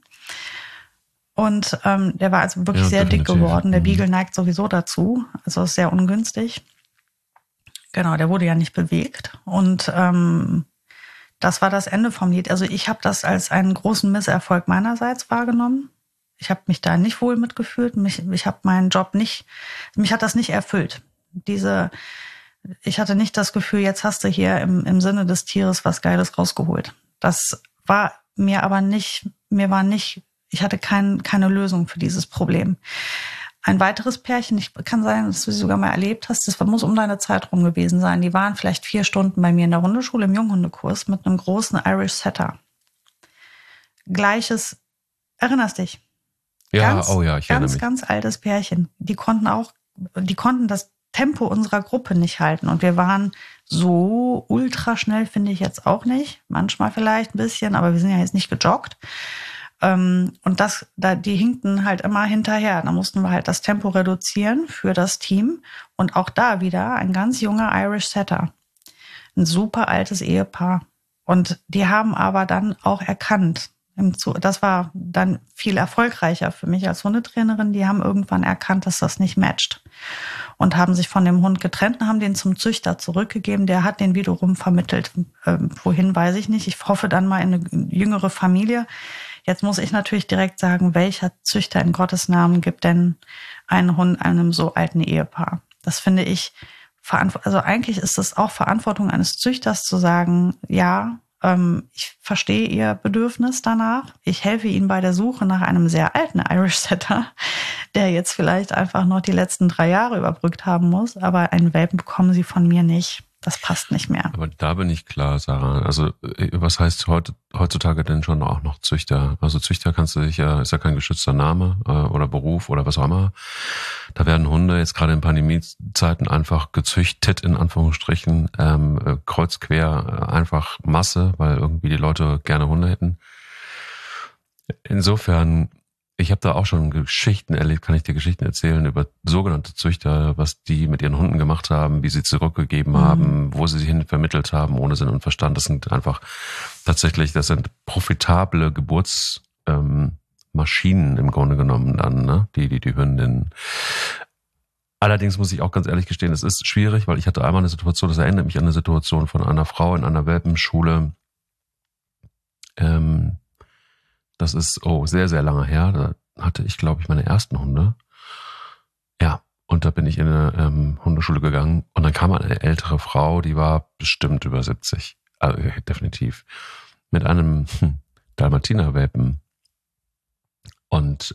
Und der war also wirklich sehr dick geworden. Der Beagle neigt sowieso dazu. Also ist sehr ungünstig. Genau, der wurde ja nicht bewegt. Und das war das Ende vom Lied. Also ich habe das als einen großen Misserfolg meinerseits wahrgenommen. Ich habe mich da nicht wohl mitgefühlt. Ich habe meinen Job mich hat das nicht erfüllt. Ich hatte nicht das Gefühl, jetzt hast du hier im Sinne des Tieres was Geiles rausgeholt. Das war mir aber nicht, ich hatte keine Lösung für dieses Problem. Ein weiteres Pärchen, kann sein, dass du sie sogar mal erlebt hast, das muss um deine Zeit rum gewesen sein. Die waren vielleicht 4 Stunden bei mir in der Hundeschule im Junghundekurs mit einem großen Irish Setter. Gleiches, erinnerst dich? Ja, ich erinnere mich. Ganz altes Pärchen. Die konnten das Tempo unserer Gruppe nicht halten. Und wir waren so ultra schnell, finde ich jetzt auch nicht. Manchmal vielleicht ein bisschen, aber wir sind ja jetzt nicht gejoggt. Und die hinkten halt immer hinterher. Da mussten wir halt das Tempo reduzieren für das Team. Und auch da wieder ein ganz junger Irish Setter. Ein super altes Ehepaar. Und die haben aber dann auch erkannt, das war dann viel erfolgreicher für mich als Hundetrainerin. Die haben irgendwann erkannt, dass das nicht matcht und haben sich von dem Hund getrennt und haben den zum Züchter zurückgegeben. Der hat den wiederum vermittelt. Wohin, weiß ich nicht. Ich hoffe dann mal in eine jüngere Familie. Jetzt muss ich natürlich direkt sagen, welcher Züchter in Gottes Namen gibt denn einen Hund einem so alten Ehepaar? Das finde ich, also eigentlich ist es auch Verantwortung eines Züchters zu sagen, ja, ich verstehe Ihr Bedürfnis danach. Ich helfe Ihnen bei der Suche nach einem sehr alten Irish Setter, der jetzt vielleicht einfach noch die letzten 3 Jahre überbrückt haben muss. Aber einen Welpen bekommen Sie von mir nicht. Das passt nicht mehr. Aber da bin ich klar, Sarah. Also was heißt heutzutage denn schon auch noch Züchter? Also Züchter kannst du dich ist ja kein geschützter Name oder Beruf oder was auch immer. Da werden Hunde jetzt gerade in Pandemiezeiten einfach gezüchtet, in Anführungsstrichen, kreuz quer, einfach Masse, weil irgendwie die Leute gerne Hunde hätten. Insofern, ich habe da auch schon Geschichten erlebt, kann ich dir Geschichten erzählen über sogenannte Züchter, was die mit ihren Hunden gemacht haben, wie sie zurückgegeben haben, wo sie hin vermittelt haben, ohne Sinn und Verstand. Das sind einfach tatsächlich, das sind profitable Geburtsmaschinen im Grunde genommen dann, ne? Die Hündinnen. Allerdings muss ich auch ganz ehrlich gestehen, es ist schwierig, weil ich hatte einmal eine Situation, das erinnert mich an eine Situation von einer Frau in einer Welpenschule. Das ist, sehr, sehr lange her. Da hatte ich, glaube ich, meine ersten Hunde. Ja, und da bin ich in eine Hundeschule gegangen und dann kam eine ältere Frau, die war bestimmt über 70. Also, definitiv. Mit einem Dalmatiner-Welpen. Und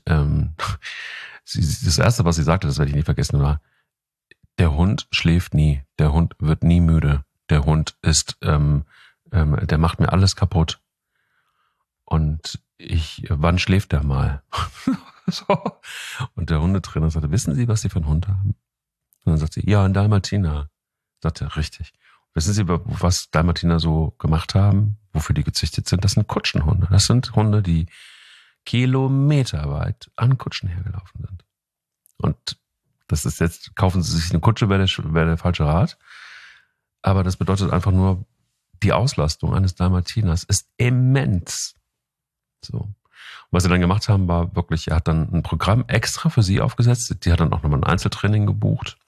das Erste, was sie sagte, das werde ich nie vergessen, war, der Hund schläft nie. Der Hund wird nie müde. Der Hund ist, der macht mir alles kaputt. Und wann schläft der mal? So. Und der Hundetrainer sagte, wissen Sie, was Sie für einen Hund haben? Und dann sagt sie, ja, ein Dalmatiner. Sagt er, richtig. Wissen Sie, was Dalmatiner so gemacht haben? Wofür die gezüchtet sind? Das sind Kutschenhunde. Das sind Hunde, die kilometerweit an Kutschen hergelaufen sind. Und das ist jetzt, kaufen Sie sich eine Kutsche, wäre der falsche Rat. Aber das bedeutet einfach nur, die Auslastung eines Dalmatiners ist immens. So. Und was sie dann gemacht haben, war wirklich, er hat dann ein Programm extra für sie aufgesetzt. Die hat dann auch nochmal ein Einzeltraining gebucht,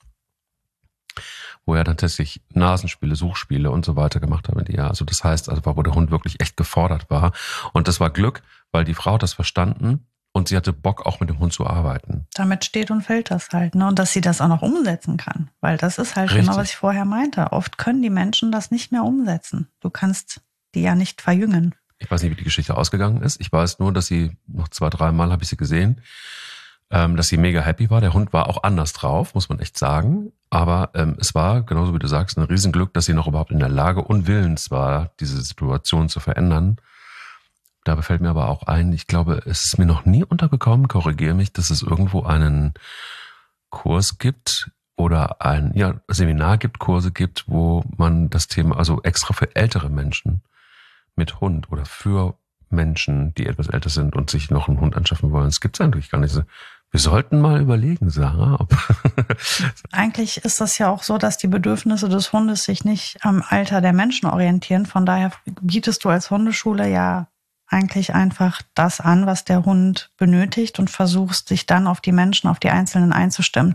wo er dann tatsächlich Nasenspiele, Suchspiele und so weiter gemacht hat mit ihr. Also das heißt, wo der Hund wirklich echt gefordert war. Und das war Glück, weil die Frau hat das verstanden und sie hatte Bock, auch mit dem Hund zu arbeiten. Damit steht und fällt das halt, ne? Und dass sie das auch noch umsetzen kann. Weil das ist halt Richtig. genau, was ich vorher meinte. Oft können die Menschen das nicht mehr umsetzen. Du kannst die ja nicht verjüngen. Ich weiß nicht, wie die Geschichte ausgegangen ist. Ich weiß nur, dass sie noch 2-3 Mal habe ich sie gesehen, dass sie mega happy war. Der Hund war auch anders drauf, muss man echt sagen. Aber es war, genauso wie du sagst, ein Riesenglück, dass sie noch überhaupt in der Lage und willens war, diese Situation zu verändern. Da fällt mir aber auch ein, ich glaube, es ist mir noch nie untergekommen, korrigiere mich, dass es irgendwo einen Kurs gibt oder ein Seminar gibt, Kurse gibt, wo man das Thema, also extra für ältere Menschen mit Hund oder für Menschen, die etwas älter sind und sich noch einen Hund anschaffen wollen. Das gibt es eigentlich gar nicht. Wir sollten mal überlegen, Sarah. Eigentlich ist das ja auch so, dass die Bedürfnisse des Hundes sich nicht am Alter der Menschen orientieren. Von daher bietest du als Hundeschule ja eigentlich einfach das an, was der Hund benötigt und versuchst, dich dann auf die Menschen, auf die Einzelnen einzustimmen.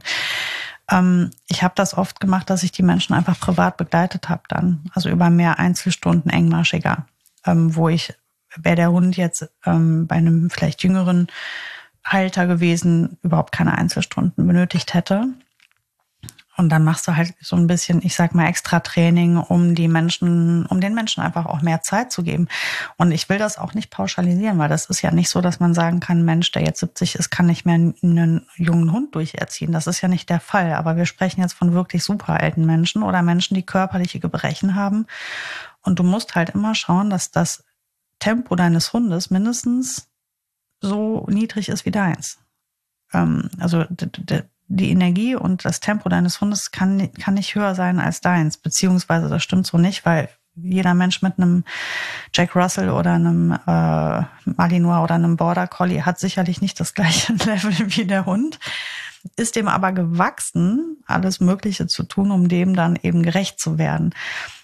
Ich habe das oft gemacht, dass ich die Menschen einfach privat begleitet habe dann. Also über mehr Einzelstunden engmaschiger. Wäre der Hund jetzt bei einem vielleicht jüngeren Halter gewesen, überhaupt keine Einzelstunden benötigt hätte. Und dann machst du halt so ein bisschen, ich sag mal, extra Training, um den Menschen einfach auch mehr Zeit zu geben. Und ich will das auch nicht pauschalisieren, weil das ist ja nicht so, dass man sagen kann, ein Mensch, der jetzt 70 ist, kann nicht mehr einen jungen Hund durcherziehen. Das ist ja nicht der Fall. Aber wir sprechen jetzt von wirklich super alten Menschen oder Menschen, die körperliche Gebrechen haben. Und du musst halt immer schauen, dass das Tempo deines Hundes mindestens so niedrig ist wie deins. Also die Energie und das Tempo deines Hundes kann nicht höher sein als deins. Beziehungsweise das stimmt so nicht, weil jeder Mensch mit einem Jack Russell oder einem Malinois oder einem Border Collie hat sicherlich nicht das gleiche Level wie der Hund, ist dem aber gewachsen, alles Mögliche zu tun, um dem dann eben gerecht zu werden.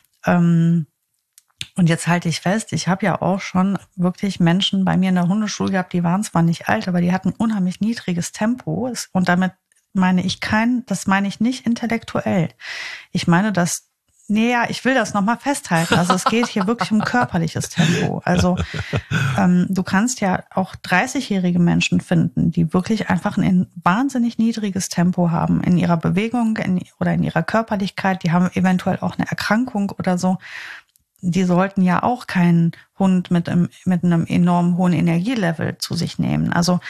Und jetzt halte ich fest, ich habe ja auch schon wirklich Menschen bei mir in der Hundeschule gehabt, die waren zwar nicht alt, aber die hatten unheimlich niedriges Tempo. Und damit meine ich das meine ich nicht intellektuell. Ich meine ich will das nochmal festhalten. Also es geht hier wirklich um körperliches Tempo. Also du kannst ja auch 30-jährige Menschen finden, die wirklich einfach ein wahnsinnig niedriges Tempo haben in ihrer Bewegung oder in ihrer Körperlichkeit. Die haben eventuell auch eine Erkrankung oder so. Die sollten ja auch keinen Hund mit einem enorm hohen Energielevel zu sich nehmen. Also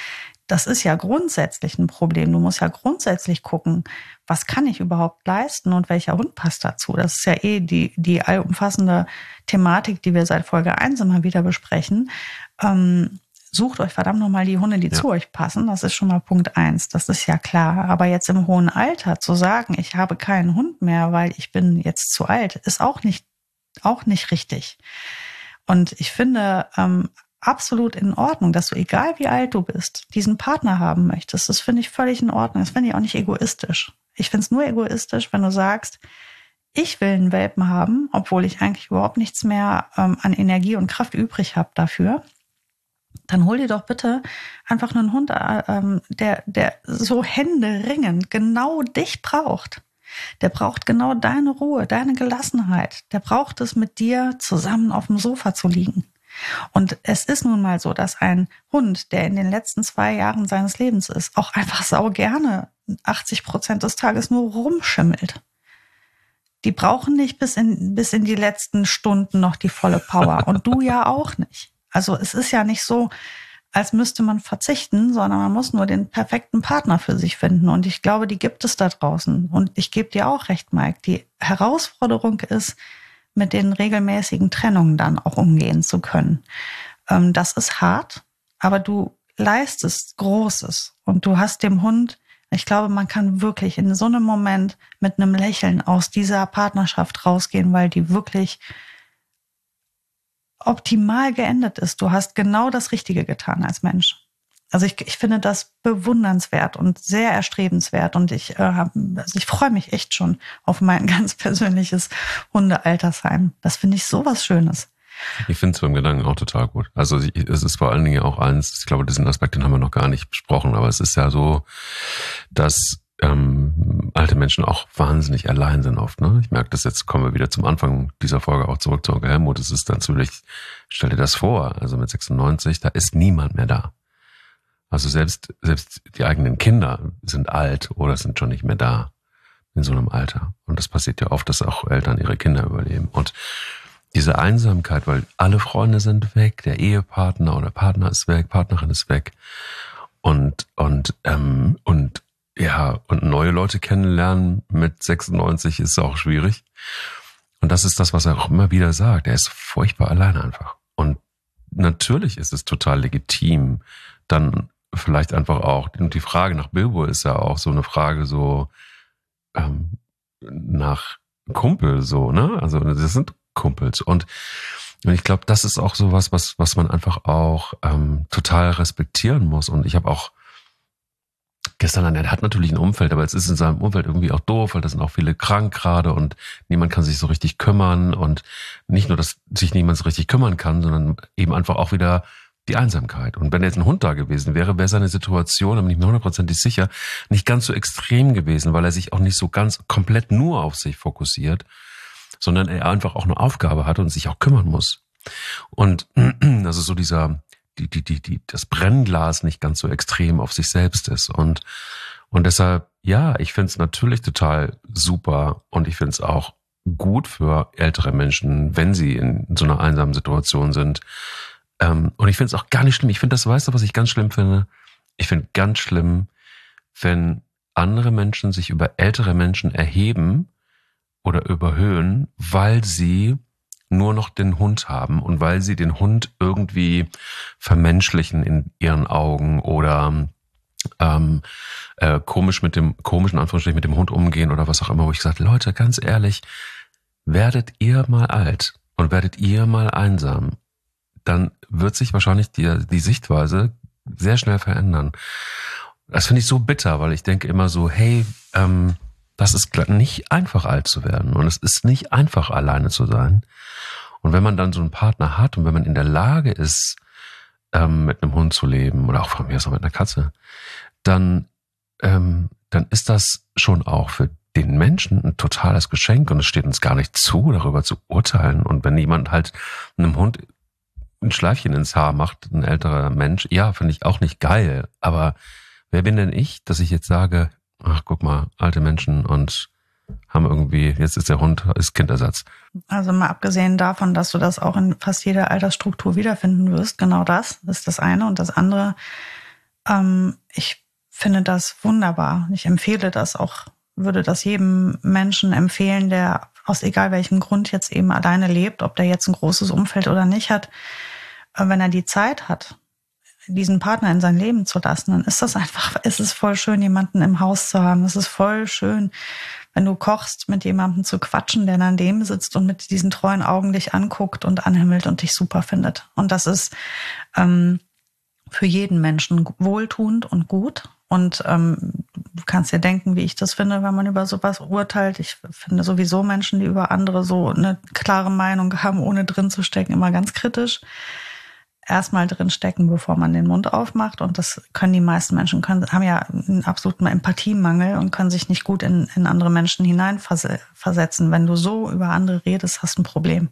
das ist ja grundsätzlich ein Problem. Du musst ja grundsätzlich gucken, was kann ich überhaupt leisten und welcher Hund passt dazu. Das ist ja die allumfassende Thematik, die wir seit Folge 1 immer wieder besprechen. Sucht euch verdammt nochmal die Hunde, die zu euch passen. Das ist schon mal Punkt 1. Das ist ja klar. Aber jetzt im hohen Alter zu sagen, ich habe keinen Hund mehr, weil ich bin jetzt zu alt, ist auch nicht richtig. Und ich finde, absolut in Ordnung, dass du, egal wie alt du bist, diesen Partner haben möchtest. Das finde ich völlig in Ordnung. Das finde ich auch nicht egoistisch. Ich finde es nur egoistisch, wenn du sagst, ich will einen Welpen haben, obwohl ich eigentlich überhaupt nichts mehr an Energie und Kraft übrig habe dafür. Dann hol dir doch bitte einfach einen Hund, der so händeringend genau dich braucht. Der braucht genau deine Ruhe, deine Gelassenheit. Der braucht es, mit dir zusammen auf dem Sofa zu liegen. Und es ist nun mal so, dass ein Hund, der in den letzten 2 Jahren seines Lebens ist, auch einfach sau gerne 80% des Tages nur rumschimmelt. Die brauchen nicht bis in die letzten Stunden noch die volle Power. Und du ja auch nicht. Also es ist ja nicht so, als müsste man verzichten, sondern man muss nur den perfekten Partner für sich finden. Und ich glaube, die gibt es da draußen. Und ich gebe dir auch recht, Mike. Die Herausforderung ist, mit den regelmäßigen Trennungen dann auch umgehen zu können. Das ist hart, aber du leistest Großes und du hast dem Hund, ich glaube, man kann wirklich in so einem Moment mit einem Lächeln aus dieser Partnerschaft rausgehen, weil die wirklich optimal geendet ist. Du hast genau das Richtige getan als Mensch. Also ich finde das bewundernswert und sehr erstrebenswert und ich freue mich echt schon auf mein ganz persönliches Hundealtersheim. Das finde ich sowas Schönes. Ich finde es beim Gedanken auch total gut. Also es ist vor allen Dingen auch eins, ich glaube, diesen Aspekt, den haben wir noch gar nicht besprochen, aber es ist ja so, dass alte Menschen auch wahnsinnig allein sind oft. Ne? Ich merke das jetzt, kommen wir wieder zum Anfang dieser Folge auch zurück zu Onkel Helmut. Es ist natürlich, stell dir das vor, also mit 96, da ist niemand mehr da. Also selbst die eigenen Kinder sind alt oder sind schon nicht mehr da in so einem Alter. Und das passiert ja oft, dass auch Eltern ihre Kinder überleben. Und diese Einsamkeit, weil alle Freunde sind weg, der Ehepartner oder Partner ist weg, Partnerin ist weg. Und neue Leute kennenlernen mit 96 ist auch schwierig. Und das ist das, was er auch immer wieder sagt. Er ist furchtbar allein einfach. Und natürlich ist es total legitim, dann vielleicht einfach auch, und die Frage nach Bilbo ist ja auch so eine Frage so nach Kumpel so, ne? Also das sind Kumpels. Und ich glaube, das ist auch so was man einfach auch total respektieren muss. Und ich habe auch gestern, er hat natürlich ein Umfeld, aber es ist in seinem Umfeld irgendwie auch doof, weil da sind auch viele krank gerade und niemand kann sich so richtig kümmern. Und nicht nur, dass sich niemand so richtig kümmern kann, sondern eben einfach auch wieder die Einsamkeit. Und wenn jetzt ein Hund da gewesen wäre, wäre seine Situation, da bin ich mir 100% sicher, nicht ganz so extrem gewesen, weil er sich auch nicht so ganz komplett nur auf sich fokussiert, sondern er einfach auch eine Aufgabe hat und sich auch kümmern muss. Und das ist so das Brennglas nicht ganz so extrem auf sich selbst ist. Und deshalb, ja, ich finde es natürlich total super und ich finde es auch gut für ältere Menschen, wenn sie in so einer einsamen Situation sind. Und ich finde es auch gar nicht schlimm. Ich finde das, weißt du, was ich ganz schlimm finde? Ich finde ganz schlimm, wenn andere Menschen sich über ältere Menschen erheben oder überhöhen, weil sie nur noch den Hund haben und weil sie den Hund irgendwie vermenschlichen in ihren Augen oder komisch in Anführungsstrichen mit dem Hund umgehen oder was auch immer, wo ich sage, Leute, ganz ehrlich, werdet ihr mal alt und werdet ihr mal einsam, dann wird sich wahrscheinlich die Sichtweise sehr schnell verändern. Das finde ich so bitter, weil ich denke immer so, hey, das ist nicht einfach alt zu werden und es ist nicht einfach alleine zu sein. Und wenn man dann so einen Partner hat und wenn man in der Lage ist, mit einem Hund zu leben oder auch von mir aus auch mit einer Katze, dann ist das schon auch für den Menschen ein totales Geschenk und es steht uns gar nicht zu, darüber zu urteilen. Und wenn jemand halt einem Hund ein Schleifchen ins Haar macht, ein älterer Mensch, ja, finde ich auch nicht geil. Aber wer bin denn ich, dass ich jetzt sage, ach, guck mal, alte Menschen und haben irgendwie, jetzt ist der Hund, ist Kindersatz. Also mal abgesehen davon, dass du das auch in fast jeder Altersstruktur wiederfinden wirst, genau das ist das eine. Und das andere, Ich finde das wunderbar. Ich empfehle das auch, würde das jedem Menschen empfehlen, der aus egal welchem Grund jetzt eben alleine lebt, ob der jetzt ein großes Umfeld oder nicht hat. Wenn er die Zeit hat, diesen Partner in sein Leben zu lassen, dann ist es voll schön, jemanden im Haus zu haben. Es ist voll schön, wenn du kochst, mit jemandem zu quatschen, der dann neben sitzt und mit diesen treuen Augen dich anguckt und anhimmelt und dich super findet. Und das ist für jeden Menschen wohltuend und gut. Und du kannst dir denken, wie ich das finde, wenn man über sowas urteilt. Ich finde sowieso Menschen, die über andere so eine klare Meinung haben, ohne drin zu stecken, immer ganz kritisch. Erstmal drin stecken, bevor man den Mund aufmacht. Und das können die meisten Menschen, haben ja einen absoluten Empathiemangel und können sich nicht gut in andere Menschen hineinversetzen. Wenn du so über andere redest, hast du ein Problem.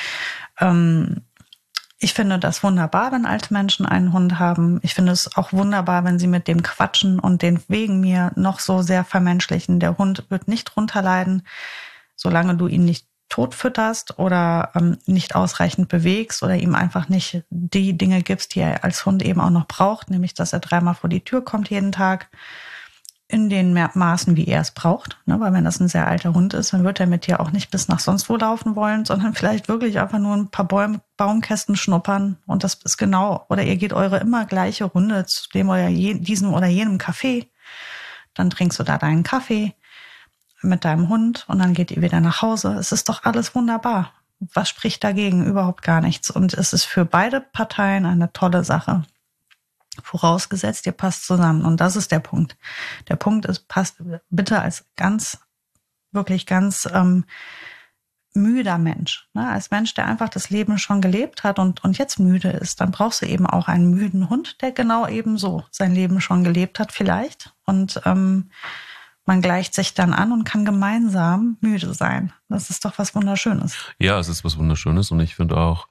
Ich finde das wunderbar, wenn alte Menschen einen Hund haben. Ich finde es auch wunderbar, wenn sie mit dem quatschen und den wegen mir noch so sehr vermenschlichen. Der Hund wird nicht drunter leiden, solange du ihn nicht tot fütterst oder nicht ausreichend bewegst oder ihm einfach nicht die Dinge gibst, die er als Hund eben auch noch braucht, nämlich, dass er 3-mal vor die Tür kommt jeden Tag, in den Maßen, wie er es braucht. Ne? Weil wenn das ein sehr alter Hund ist, dann wird er mit dir auch nicht bis nach sonst wo laufen wollen, sondern vielleicht wirklich einfach nur ein paar Baumkästen schnuppern. Und das ist genau, oder ihr geht eure immer gleiche Runde zu dem oder diesem oder jenem Café. Dann trinkst du da deinen Kaffee mit deinem Hund und dann geht ihr wieder nach Hause. Es ist doch alles wunderbar. Was spricht dagegen? Überhaupt gar nichts. Und es ist für beide Parteien eine tolle Sache. Vorausgesetzt, ihr passt zusammen. Und das ist der Punkt. Der Punkt ist, passt bitte als wirklich ganz müder Mensch. Ne? Als Mensch, der einfach das Leben schon gelebt hat und jetzt müde ist, dann brauchst du eben auch einen müden Hund, der genau ebenso sein Leben schon gelebt hat vielleicht. Und man gleicht sich dann an und kann gemeinsam müde sein. Das ist doch was Wunderschönes. Ja, es ist was Wunderschönes und ich finde auch,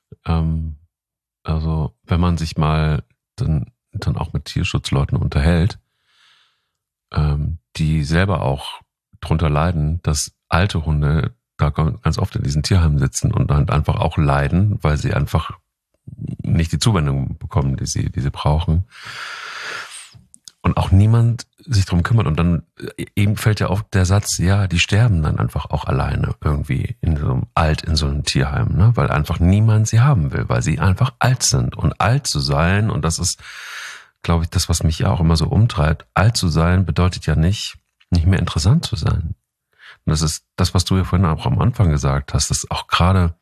also wenn man sich mal dann auch mit Tierschutzleuten unterhält, die selber auch drunter leiden, dass alte Hunde da ganz oft in diesen Tierheimen sitzen und dann einfach auch leiden, weil sie einfach nicht die Zuwendung bekommen, die sie brauchen. Und auch niemand sich drum kümmert. Und dann eben fällt ja auf der Satz, ja, die sterben dann einfach auch alleine irgendwie in so einem Tierheim, ne? Weil einfach niemand sie haben will, weil sie einfach alt sind. Und alt zu sein, und das ist, glaube ich, das, was mich ja auch immer so umtreibt, alt zu sein bedeutet ja nicht mehr interessant zu sein. Und das ist das, was du ja vorhin auch am Anfang gesagt hast, dass auch gerade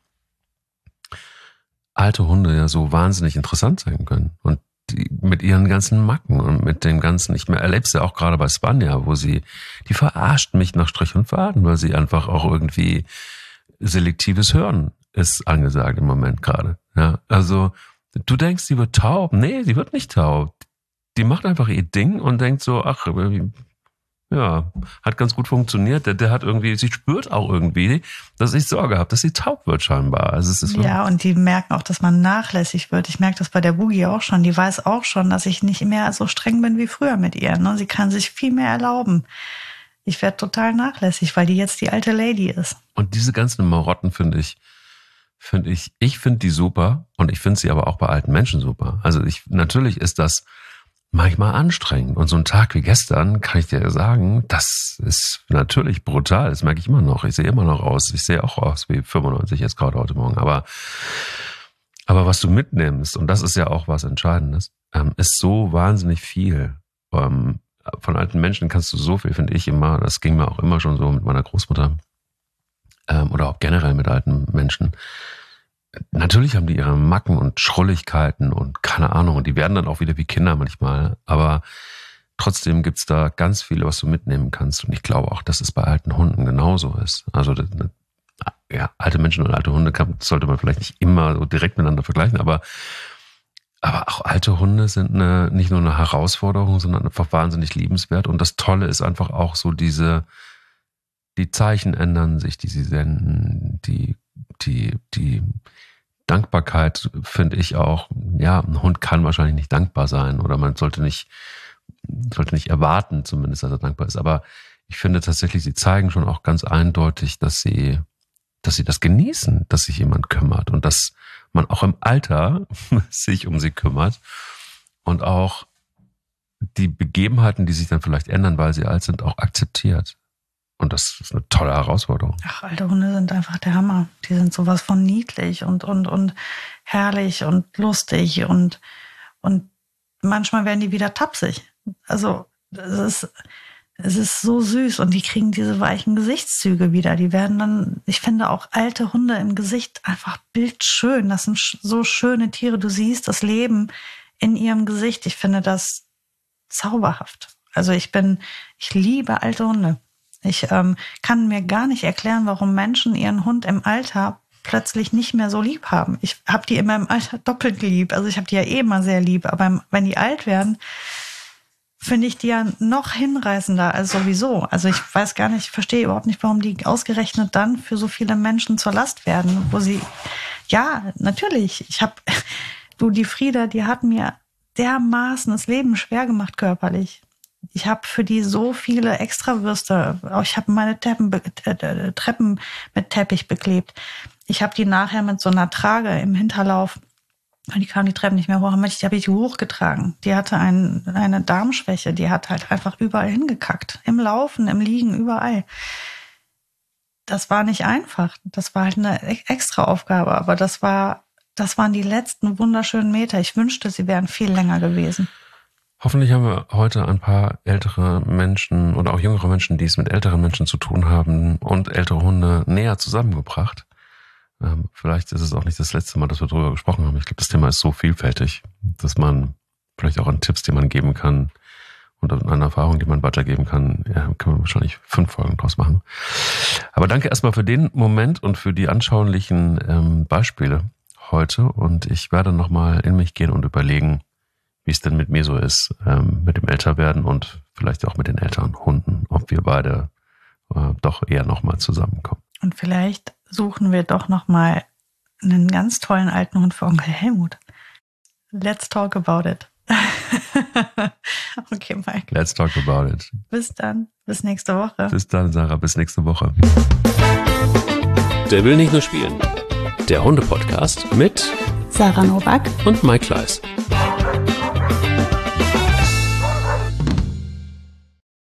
alte Hunde ja so wahnsinnig interessant sein können. Und mit ihren ganzen Macken und mit dem ganzen, ich erlebe es ja auch gerade bei Spanja, wo die verarscht mich nach Strich und Faden, weil sie einfach auch irgendwie selektives Hören ist angesagt im Moment gerade. Ja, also du denkst, sie wird taub. Nee, sie wird nicht taub. Die macht einfach ihr Ding und denkt so, ach, ja, hat ganz gut funktioniert. Der hat irgendwie, sie spürt auch irgendwie, dass ich Sorge habe, dass sie taub wird scheinbar. Also es ist ja, und die merken auch, dass man nachlässig wird. Ich merke das bei der Boogie auch schon. Die weiß auch schon, dass ich nicht mehr so streng bin wie früher mit ihr. Ne? Sie kann sich viel mehr erlauben. Ich werde total nachlässig, weil die jetzt die alte Lady ist. Und diese ganzen Marotten finde ich die super und ich finde sie aber auch bei alten Menschen super. Also natürlich ist das manchmal anstrengend. Und so ein Tag wie gestern, kann ich dir sagen, das ist natürlich brutal. Das merke ich immer noch. Ich sehe immer noch aus. Ich sehe auch aus wie 95 jetzt gerade heute Morgen. Aber was du mitnimmst, und das ist ja auch was Entscheidendes, ist so wahnsinnig viel. Von alten Menschen kannst du so viel, finde ich immer. Das ging mir auch immer schon so mit meiner Großmutter. Oder auch generell mit alten Menschen. Natürlich haben die ihre Macken und Schrulligkeiten und keine Ahnung, und die werden dann auch wieder wie Kinder manchmal, aber trotzdem gibt's da ganz viel, was du mitnehmen kannst, und ich glaube auch, dass es bei alten Hunden genauso ist. Also ja, alte Menschen und alte Hunde sollte man vielleicht nicht immer so direkt miteinander vergleichen, aber auch alte Hunde sind nicht nur eine Herausforderung, sondern einfach wahnsinnig liebenswert, und das Tolle ist einfach auch so die Zeichen ändern sich, die sie senden, die Dankbarkeit, finde ich auch, ja, ein Hund kann wahrscheinlich nicht dankbar sein oder man sollte nicht erwarten zumindest, dass er dankbar ist. Aber ich finde tatsächlich, sie zeigen schon auch ganz eindeutig, dass sie das genießen, dass sich jemand kümmert und dass man auch im Alter sich um sie kümmert und auch die Begebenheiten, die sich dann vielleicht ändern, weil sie alt sind, auch akzeptiert. Und das ist eine tolle Herausforderung. Ach, alte Hunde sind einfach der Hammer. Die sind sowas von niedlich und herrlich und lustig und manchmal werden die wieder tapsig. Also es ist so süß und die kriegen diese weichen Gesichtszüge wieder. Die werden dann, ich finde auch alte Hunde im Gesicht einfach bildschön. Das sind so schöne Tiere. Du siehst das Leben in ihrem Gesicht. Ich finde das zauberhaft. Also ich liebe alte Hunde. Ich kann mir gar nicht erklären, warum Menschen ihren Hund im Alter plötzlich nicht mehr so lieb haben. Ich habe die immer im Alter doppelt lieb. Also ich habe die ja eh immer sehr lieb. Aber wenn die alt werden, finde ich die ja noch hinreißender als sowieso. Also ich weiß gar nicht, ich verstehe überhaupt nicht, warum die ausgerechnet dann für so viele Menschen zur Last werden. Wo sie, ja, natürlich, die Frieda, die hat mir dermaßen das Leben schwer gemacht körperlich. Ich habe für die so viele Extrawürste. Ich habe meine Treppen mit Teppich beklebt. Ich habe die nachher mit so einer Trage im Hinterlauf, die kam die Treppen nicht mehr hoch, habe ich die hochgetragen. Die hatte eine Darmschwäche, die hat halt einfach überall hingekackt. Im Laufen, im Liegen, überall. Das war nicht einfach. Das war halt eine extra Aufgabe, aber das waren die letzten wunderschönen Meter. Ich wünschte, sie wären viel länger gewesen. Hoffentlich haben wir heute ein paar ältere Menschen oder auch jüngere Menschen, die es mit älteren Menschen zu tun haben und ältere Hunde näher zusammengebracht. Vielleicht ist es auch nicht das letzte Mal, dass wir darüber gesprochen haben. Ich glaube, das Thema ist so vielfältig, dass man vielleicht auch an Tipps, die man geben kann und an Erfahrungen, die man weitergeben kann, kann man wahrscheinlich 5 Folgen draus machen. Aber danke erstmal für den Moment und für die anschaulichen Beispiele heute. Und ich werde nochmal in mich gehen und überlegen, wie es denn mit mir so ist, mit dem Älterwerden und vielleicht auch mit den älteren Hunden, ob wir beide doch eher nochmal zusammenkommen. Und vielleicht suchen wir doch nochmal einen ganz tollen alten Hund für Onkel Helmut. Let's talk about it. Okay, Mike. Let's talk about it. Bis dann. Bis nächste Woche. Bis dann, Sarah. Bis nächste Woche. Der will nicht nur spielen. Der Hunde-Podcast mit Sarah Novak und Mike Kleiss.